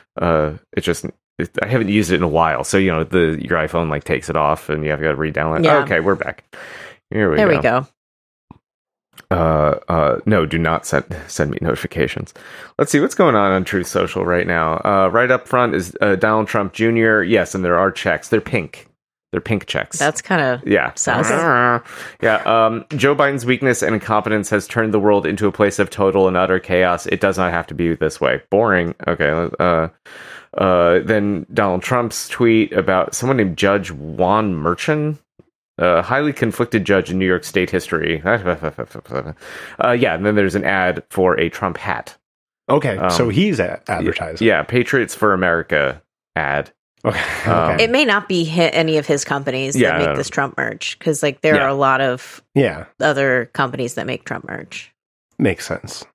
[SPEAKER 2] I haven't used it in a while, so your iPhone like takes it off, and you have got to re-download.
[SPEAKER 1] Yeah.
[SPEAKER 2] Okay, we're back. There we go. No, do not send me notifications. Let's see what's going on Truth Social right now. Right up front is Donald Trump Jr. Yes, and there are checks. They're pink. They're pink checks.
[SPEAKER 1] That's kind of sus.
[SPEAKER 2] Yeah. Joe Biden's weakness and incompetence has turned the world into a place of total and utter chaos. It does not have to be this way. Boring. Okay. Then Donald Trump's tweet about someone named Judge Juan Merchan. Highly conflicted judge in New York State history. Yeah, and then there's an ad for a Trump hat.
[SPEAKER 3] Okay, so he's advertising.
[SPEAKER 2] Yeah, Patriots for America ad.
[SPEAKER 3] Okay.
[SPEAKER 1] It may not be any of his companies that make this Trump merch, because like there are a lot of other companies that make Trump merch.
[SPEAKER 3] Makes sense.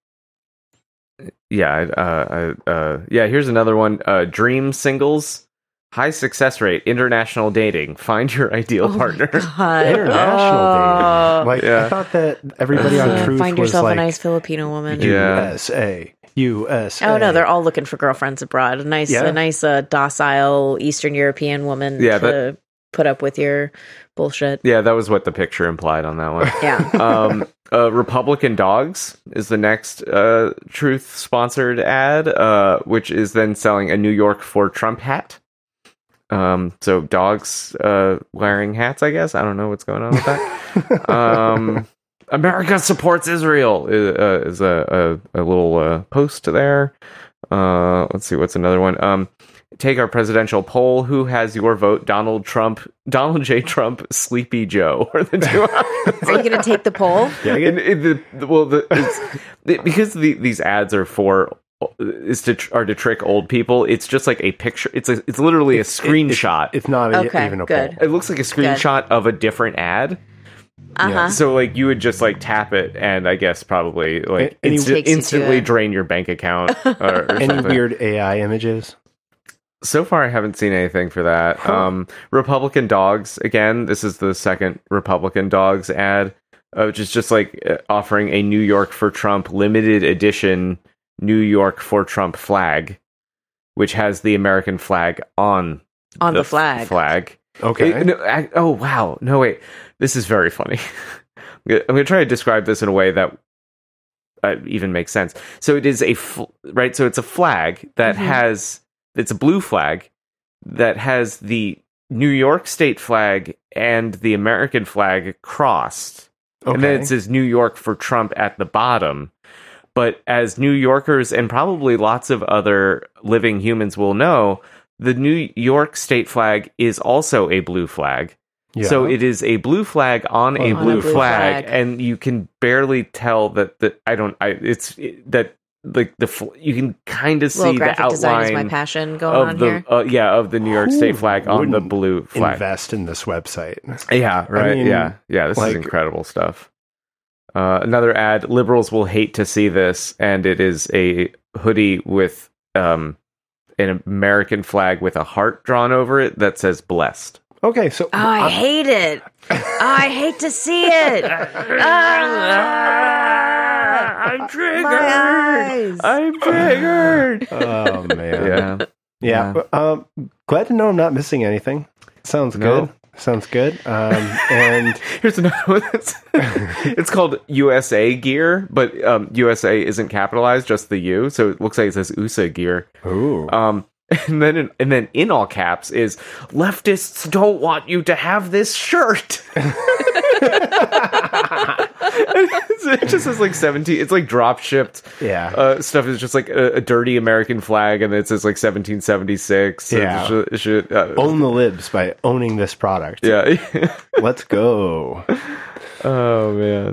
[SPEAKER 2] Yeah, here's another one. Dream singles. High success rate, international dating. Find your ideal partner.
[SPEAKER 3] International dating. Like, I thought that everybody on Truth
[SPEAKER 1] find
[SPEAKER 3] was
[SPEAKER 1] yourself
[SPEAKER 3] like,
[SPEAKER 1] a nice Filipino woman.
[SPEAKER 3] USA.
[SPEAKER 1] Oh no, they're all looking for girlfriends abroad. A nice docile Eastern European woman to put up with your bullshit.
[SPEAKER 2] Yeah, that was what the picture implied on that one.
[SPEAKER 1] Yeah.
[SPEAKER 2] Republican Dogs is the next Truth sponsored ad, which is then selling a New York for Trump hat. So dogs wearing hats, I guess. I don't know what's going on with that. America supports Israel is a little post there. Let's see, what's another one? Take our presidential poll. Who has your vote? Donald J. Trump, Sleepy Joe are the two.
[SPEAKER 1] Are you going to take the poll?
[SPEAKER 2] Because these ads are to trick old people. It's just like a picture. It's literally a screenshot.
[SPEAKER 3] It's not even a poll.
[SPEAKER 2] It looks like a screenshot of a different ad.
[SPEAKER 1] Uh-huh.
[SPEAKER 2] So like you would just like tap it, and I guess probably like instantly drain your bank account. Or
[SPEAKER 3] any weird AI images?
[SPEAKER 2] So far, I haven't seen anything for that. Huh. Republican Dogs, again, this is the second Republican Dogs ad, which is just like offering a New York for Trump limited edition New York for Trump flag, which has the American flag on the flag.
[SPEAKER 3] Okay.
[SPEAKER 2] Oh, wow. No, wait. This is very funny. I'm going to try to describe this in a way that even makes sense. So it is right? So it's a flag that has... It's a blue flag that has the New York State flag and the American flag crossed. Okay. And then it says New York for Trump at the bottom. But as New Yorkers and probably lots of other living humans will know, the New York State flag is also a blue flag. Yeah. So it is a blue flag on a blue flag, and you can barely tell that you can kind of see the outline
[SPEAKER 1] is my passion going
[SPEAKER 2] of of the New York State flag on the blue flag.
[SPEAKER 3] Invest in this website.
[SPEAKER 2] Yeah, right. I mean, yeah. This is incredible stuff. Another ad: liberals will hate to see this, and it is a hoodie with an American flag with a heart drawn over it that says "blessed."
[SPEAKER 3] Okay, so
[SPEAKER 1] I hate it. I hate to see it.
[SPEAKER 2] I'm triggered.
[SPEAKER 3] Oh man. Yeah. Glad to know I'm not missing anything. Sounds good. Sounds good. And
[SPEAKER 2] here's another one. It's called USA Gear, but USA isn't capitalized, just the U. So it looks like it says USA Gear.
[SPEAKER 3] Ooh.
[SPEAKER 2] And then in all caps is leftists don't want you to have this shirt. It just says like 17. It's like drop shipped.
[SPEAKER 3] Yeah.
[SPEAKER 2] Stuff is just like a dirty American flag, and it says like 1776.
[SPEAKER 3] Yeah. Own the libs by owning this product.
[SPEAKER 2] Yeah.
[SPEAKER 3] Let's go.
[SPEAKER 2] Oh man.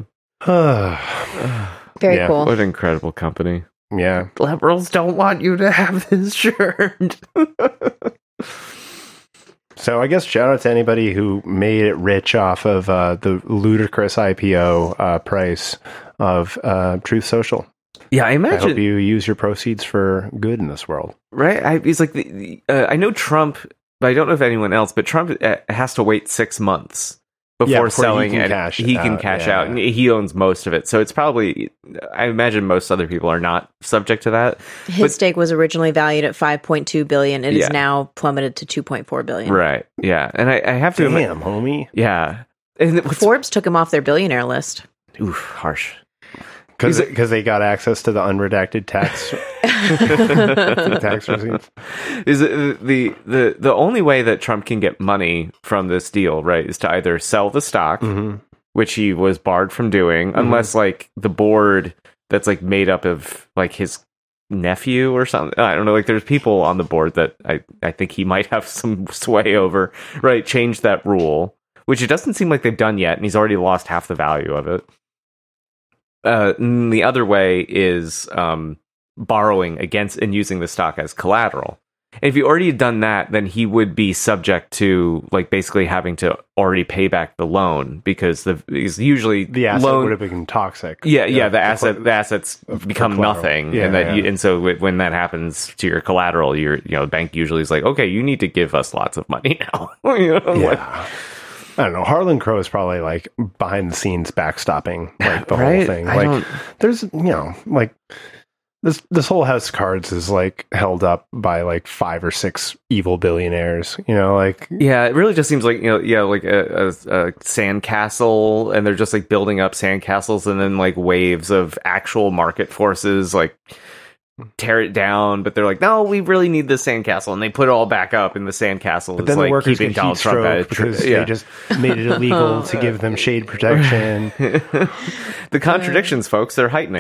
[SPEAKER 1] Very cool.
[SPEAKER 2] What an incredible company.
[SPEAKER 3] Yeah.
[SPEAKER 2] Liberals don't want you to have this shirt.
[SPEAKER 3] So I guess shout out to anybody who made it rich off of the ludicrous IPO price of Truth Social.
[SPEAKER 2] Yeah, I imagine.
[SPEAKER 3] I hope you use your proceeds for good in this world.
[SPEAKER 2] Right? He's like, I know Trump, but I don't know if anyone else, but Trump has to wait 6 months before selling it. He can cash out, and he owns most of it. So it's probably, I imagine most other people are not subject to that.
[SPEAKER 1] His stake was originally valued at $5.2 billion. It is now plummeted to $2.4 billion.
[SPEAKER 2] Right. Yeah. And I have to
[SPEAKER 3] homie.
[SPEAKER 2] Yeah. And
[SPEAKER 1] Forbes took him off their billionaire list.
[SPEAKER 2] Oof, harsh.
[SPEAKER 3] Because they got access to the unredacted tax tax receipts.
[SPEAKER 2] Is it the only way that Trump can get money from this deal, right, is to either sell the stock, which he was barred from doing, unless like the board that's like made up of like his nephew or something. I don't know. Like there's people on the board that I think he might have some sway over, right? Change that rule, which it doesn't seem like they've done yet, and he's already lost half the value of it. The other way is borrowing against and using the stock as collateral. And if he already had done that, then he would be subject to like basically having to already pay back the loan because usually
[SPEAKER 3] the asset would have become toxic.
[SPEAKER 2] Yeah, the assets become nothing, and so when that happens to your collateral, the bank usually is like, okay, you need to give us lots of money now.
[SPEAKER 3] I don't know. Harlan Crow is probably like behind the scenes backstopping like the whole thing. Like there's like this whole house of cards is like held up by like 5 or 6 evil billionaires. It really just seems like like a sandcastle, and they're just like building up sandcastles, and then like waves of actual market forces like tear it down, but they're like, no, we really need this sandcastle, and they put it all back up in the sandcastle. But then the workers get heat stroke because they just made it illegal to give them shade protection.
[SPEAKER 2] The contradictions, folks, they're heightening.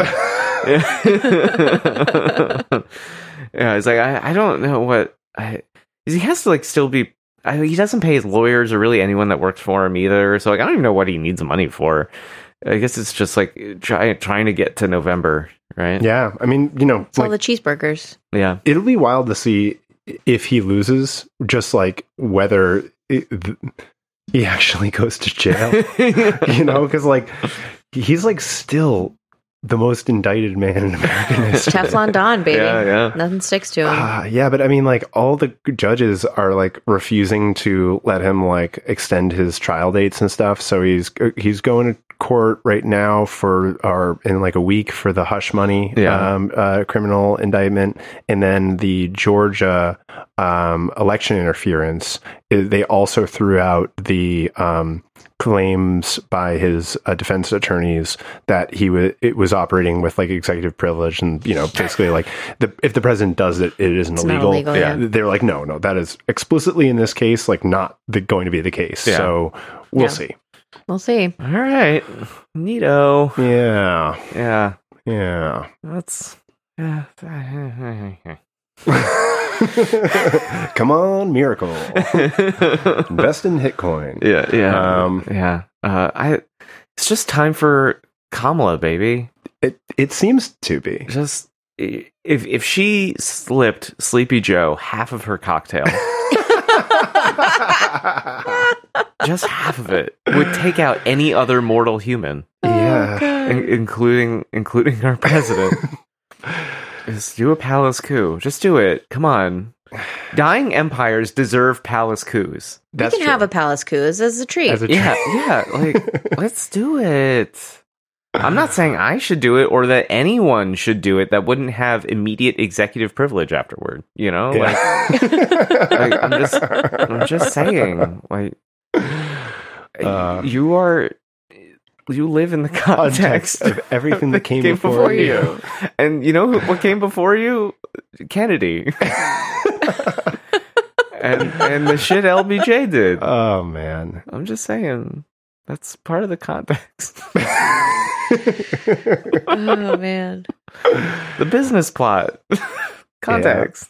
[SPEAKER 2] It's like I don't know what he has to like still be. He doesn't pay his lawyers or really anyone that works for him either. So like I don't even know what he needs money for. I guess it's just like trying to get to November, right?
[SPEAKER 3] Yeah, I mean,
[SPEAKER 1] it's all the cheeseburgers.
[SPEAKER 2] Yeah,
[SPEAKER 3] it'll be wild to see if he loses, just like whether he actually goes to jail. Because like he's like still the most indicted man in American history.
[SPEAKER 1] Teflon Don, baby.
[SPEAKER 2] Yeah.
[SPEAKER 1] Nothing sticks to him.
[SPEAKER 3] Yeah, but I mean, like all the judges are like refusing to let him like extend his trial dates and stuff. So he's going to court right now in like a week for the hush money criminal indictment, and then the Georgia election interference. They also threw out the claims by his defense attorneys that it was operating with like executive privilege, and basically like if the president does it, it isn't illegal.
[SPEAKER 1] Not illegal.
[SPEAKER 3] They're like, no, that is explicitly in this case like not going to be the case. Yeah. So we'll see.
[SPEAKER 1] We'll see.
[SPEAKER 2] All right, neato.
[SPEAKER 3] Yeah.
[SPEAKER 2] That's
[SPEAKER 3] Come on, Miracle. Invest in Hitcoin.
[SPEAKER 2] Yeah. It's just time for Kamala, baby.
[SPEAKER 3] It seems to be.
[SPEAKER 2] Just if she slipped Sleepy Joe half of her cocktail, just half of it would take out any other mortal human.
[SPEAKER 3] Yeah,
[SPEAKER 2] including our president. Just do a palace coup. Just do it. Come on. Dying empires deserve palace coups.
[SPEAKER 1] We can have a palace coup as a treat.
[SPEAKER 2] Yeah. Like, let's do it. I'm not saying I should do it or that anyone should do it that wouldn't have immediate executive privilege afterward.
[SPEAKER 3] Yeah.
[SPEAKER 2] Like I'm just saying. Like, you live in the context
[SPEAKER 3] of everything that came before you.
[SPEAKER 2] And what came before you? Kennedy. and the shit LBJ did.
[SPEAKER 3] Oh, man.
[SPEAKER 2] I'm just saying. That's part of the context.
[SPEAKER 1] Oh, man.
[SPEAKER 2] The business plot. Context.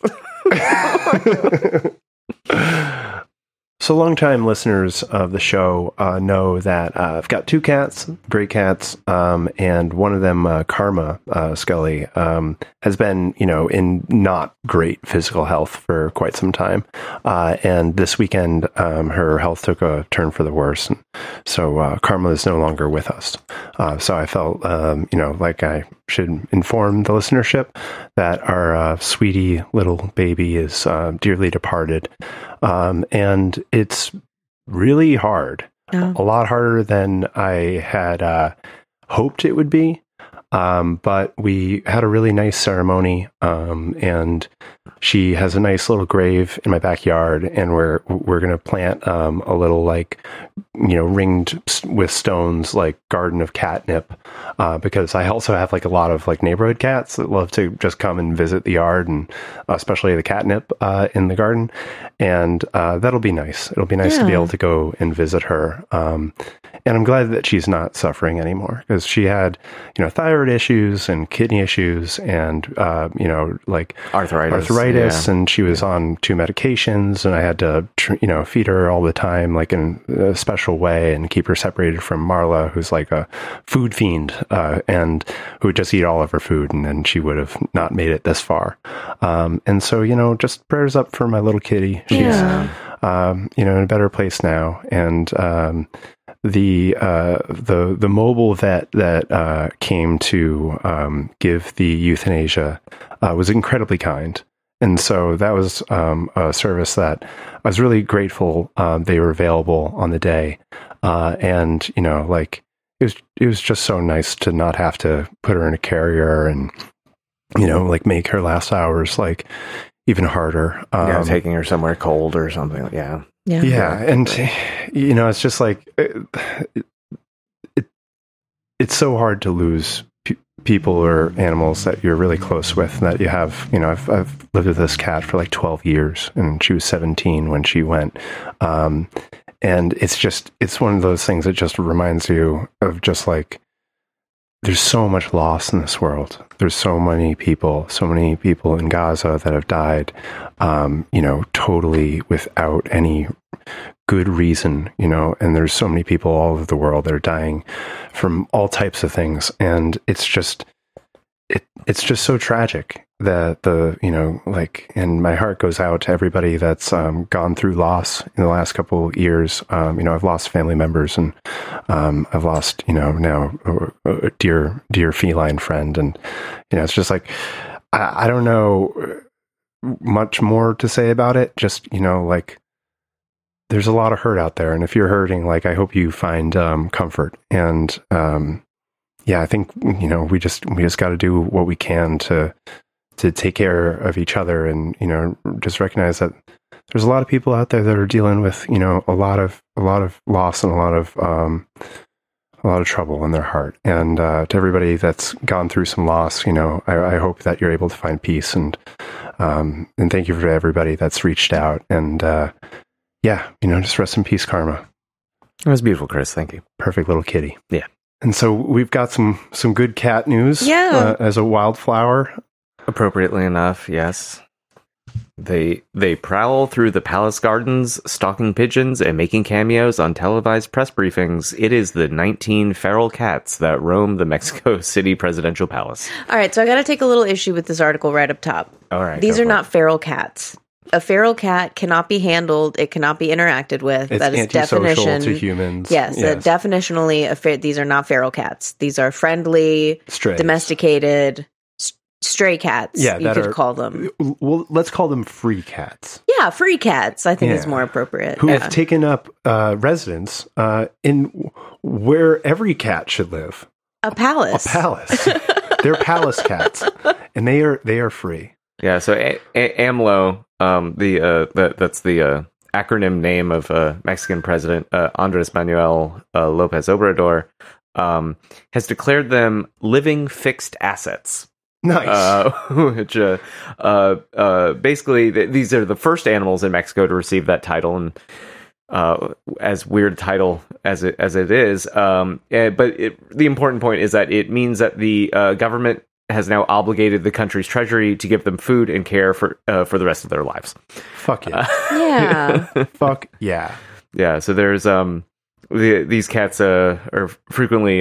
[SPEAKER 3] So longtime listeners of the show know that I've got 2 cats, great cats, and one of them, Karma Scully, has been, in not great physical health for quite some time. And this weekend, her health took a turn for the worse. So Karma is no longer with us. So I felt, like I should inform the listenership that our sweetie little baby is dearly departed. And it's really hard, a lot harder than I had hoped it would be. But we had a really nice ceremony, and she has a nice little grave in my backyard, and we're going to plant a little, like, ringed with stones, like, garden of catnip, because I also have, like, a lot of, like, neighborhood cats that love to just come and visit the yard, and especially the catnip in the garden, and that'll be nice. It'll be nice to be able to go and visit her. And I'm glad that she's not suffering anymore, because she had, thyroid issues and kidney issues and, like arthritis, and she was on 2 medications, and I had to, feed her all the time, like in a special way, and keep her separated from Marla, who's like a food fiend, and who would just eat all of her food, and then she would have not made it this far. And so, just prayers up for my little kitty. She's, in a better place now. And, the mobile vet that came to give the euthanasia was incredibly kind, and so that was a service that I was really grateful they were available on the day, and like it was just so nice to not have to put her in a carrier and like make her last hours like even harder.
[SPEAKER 2] Taking her somewhere cold or something. Yeah.
[SPEAKER 3] And it's just like it's so hard to lose people or animals that you're really close with, that you have. I've lived with this cat for like 12 years, and she was 17 when she went. And it's one of those things that just reminds you of just like, there's so much loss in this world. There's so many people in Gaza that have died, totally without any good reason, and there's so many people all over the world that are dying from all types of things. And it's just so tragic that and my heart goes out to everybody that's gone through loss in the last couple of years. I've lost family members, and I've lost, now a dear feline friend. And, it's just like, I don't know much more to say about it. Just, like, there's a lot of hurt out there. And if you're hurting, like, I hope you find comfort. And I think, we just got to do what we can to take care of each other, and, just recognize that there's a lot of people out there that are dealing with, a lot of loss and a lot of trouble in their heart. And to everybody that's gone through some loss, I hope that you're able to find peace, and thank you for everybody that's reached out. And just rest in peace, Karma.
[SPEAKER 2] It was beautiful, Chris. Thank you.
[SPEAKER 3] Perfect little kitty.
[SPEAKER 2] Yeah.
[SPEAKER 3] And so we've got some good cat news. As a wildflower.
[SPEAKER 2] Appropriately enough, yes. They prowl through the palace gardens, stalking pigeons and making cameos on televised press briefings. It is the 19 feral cats that roam the Mexico City presidential palace.
[SPEAKER 1] All right, so I got to take a little issue with this article right up top.
[SPEAKER 2] All right.
[SPEAKER 1] These are not feral cats. A feral cat cannot be handled. It cannot be interacted with.
[SPEAKER 3] It's
[SPEAKER 1] that is definition
[SPEAKER 3] to humans.
[SPEAKER 1] Yes. Definitionally, these are not feral cats. These are friendly,
[SPEAKER 3] strays.
[SPEAKER 1] Domesticated, stray cats.
[SPEAKER 3] Yeah,
[SPEAKER 1] you could call them.
[SPEAKER 3] Well, let's call them free cats.
[SPEAKER 1] Yeah, free cats. I think is more appropriate.
[SPEAKER 3] Who have taken up residence in where every cat should live.
[SPEAKER 1] A palace.
[SPEAKER 3] A palace. They're palace cats, and they are free.
[SPEAKER 2] Yeah. So AMLO. That's the acronym name of Mexican President Andres Manuel Lopez Obrador, has declared them living fixed assets.
[SPEAKER 3] Nice.
[SPEAKER 2] Which basically these are the first animals in Mexico to receive that title, and as weird title as it is, but the important point is that it means that the government has now obligated the country's treasury to give them food and care for the rest of their lives.
[SPEAKER 3] Fuck yeah.
[SPEAKER 1] Yeah.
[SPEAKER 3] Fuck yeah.
[SPEAKER 2] Yeah. So there's these cats are frequently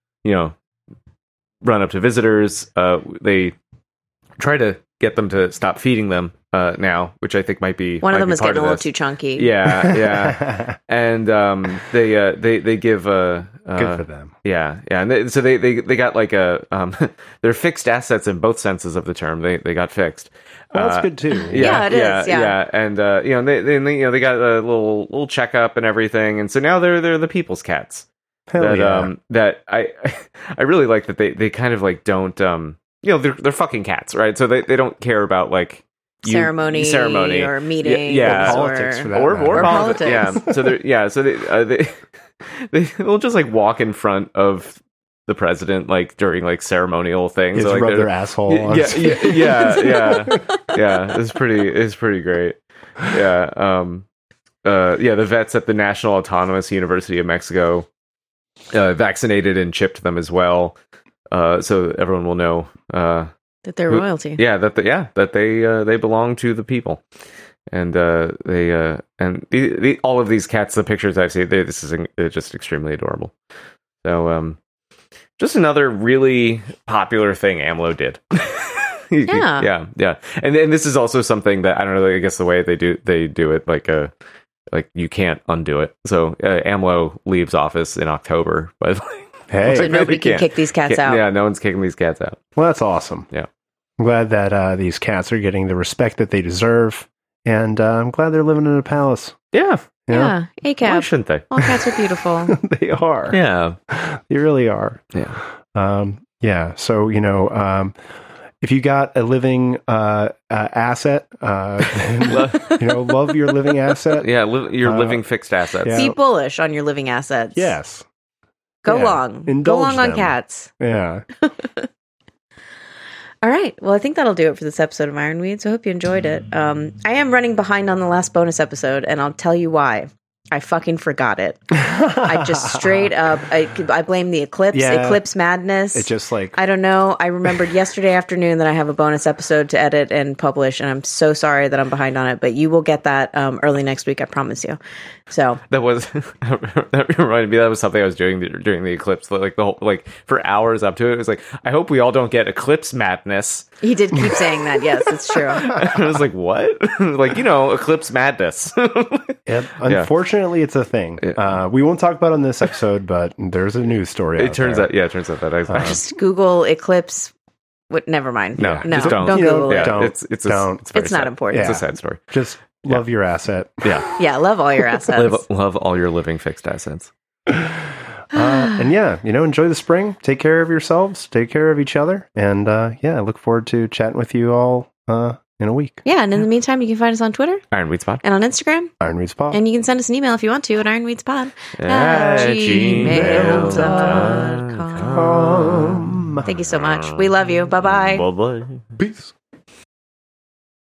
[SPEAKER 2] run up to visitors. They try to get them to stop feeding them now, which I think might be
[SPEAKER 1] one of them is getting a little
[SPEAKER 2] this.
[SPEAKER 1] too chunky.
[SPEAKER 2] Yeah. And they give
[SPEAKER 3] good for them.
[SPEAKER 2] Yeah, and so they got like they're fixed assets in both senses of the term. They got fixed.
[SPEAKER 3] Well, that's good too.
[SPEAKER 1] Yeah, it is. Yeah.
[SPEAKER 2] And they got a little checkup and everything, and so now they're the people's cats. that I really like that they kind of like don't they're fucking cats, right? So they don't care about like
[SPEAKER 1] ceremony or meetings,
[SPEAKER 2] or
[SPEAKER 3] politics for that
[SPEAKER 2] or
[SPEAKER 1] politics.
[SPEAKER 2] Yeah, so they will just like walk in front of the president like during like ceremonial things.
[SPEAKER 3] Just
[SPEAKER 2] like,
[SPEAKER 3] rub their asshole.
[SPEAKER 2] Yeah. It's pretty great. Yeah. The vets at the National Autonomous University of Mexico vaccinated and chipped them as well, so everyone will know
[SPEAKER 1] that they're royalty.
[SPEAKER 2] Yeah, that they belong to the people, and all of these cats, the pictures I've seen, this is just extremely adorable. So just another really popular thing AMLO did. Yeah. And this is also something that I don't know. I guess the way they do it, like you can't undo it. So AMLO leaves office in October, but
[SPEAKER 3] hey,
[SPEAKER 1] so nobody can kick these cats out.
[SPEAKER 2] Yeah, no one's kicking these cats out.
[SPEAKER 3] Well, that's awesome.
[SPEAKER 2] Yeah,
[SPEAKER 3] I'm glad that these cats are getting the respect that they deserve, and I'm glad they're living in a palace.
[SPEAKER 2] Yeah.
[SPEAKER 1] Yeah, ACAB.
[SPEAKER 2] Why shouldn't they?
[SPEAKER 1] All cats are beautiful.
[SPEAKER 3] They are.
[SPEAKER 2] Yeah,
[SPEAKER 3] they really are.
[SPEAKER 2] Yeah.
[SPEAKER 3] So if you got a living asset, love your living asset.
[SPEAKER 2] Yeah, your living fixed assets.
[SPEAKER 1] Yeah. Be bullish on your living assets.
[SPEAKER 3] Yes.
[SPEAKER 1] Go long.
[SPEAKER 3] Indulge
[SPEAKER 1] Go long
[SPEAKER 3] them.
[SPEAKER 1] on cats.
[SPEAKER 3] Yeah.
[SPEAKER 1] All right. Well, I think that'll do it for this episode of Ironweed. So I hope you enjoyed it. I am running behind on the last bonus episode, and I'll tell you why. I fucking forgot it. I just straight up, I blame the eclipse, eclipse madness.
[SPEAKER 3] It's just like,
[SPEAKER 1] I don't know. I remembered yesterday afternoon that I have a bonus episode to edit and publish, and I'm so sorry that I'm behind on it, but you will get that early next week. I promise you. So
[SPEAKER 2] that reminded me, that was something I was doing during the eclipse, like the whole, like for hours up to it. It was like, I hope we all don't get eclipse madness.
[SPEAKER 1] He did keep saying that. Yes, it's true.
[SPEAKER 2] I was like, what? Like, eclipse madness.
[SPEAKER 3] Yep. Unfortunately, it's a thing. We won't talk about it on this episode, but there's a news story.
[SPEAKER 2] It turns out that I
[SPEAKER 1] just Google eclipse. Never mind.
[SPEAKER 2] No,
[SPEAKER 1] don't Google it.
[SPEAKER 2] It's
[SPEAKER 1] not important.
[SPEAKER 2] It's a sad story.
[SPEAKER 3] Just love your asset.
[SPEAKER 2] Yeah,
[SPEAKER 1] love all your assets.
[SPEAKER 2] love all your living fixed assets.
[SPEAKER 3] And enjoy the spring. Take care of yourselves. Take care of each other. And I look forward to chatting with you all in a week.
[SPEAKER 1] Yeah, and in the meantime, you can find us on Twitter,
[SPEAKER 2] IronweedsPod,
[SPEAKER 1] and on Instagram,
[SPEAKER 3] IronweedsPod.
[SPEAKER 1] And you can send us an email if you want to at ironweedspod
[SPEAKER 2] at gmail.com.
[SPEAKER 1] Thank you so much. We love you. Bye-bye.
[SPEAKER 2] Bye-bye.
[SPEAKER 3] Peace.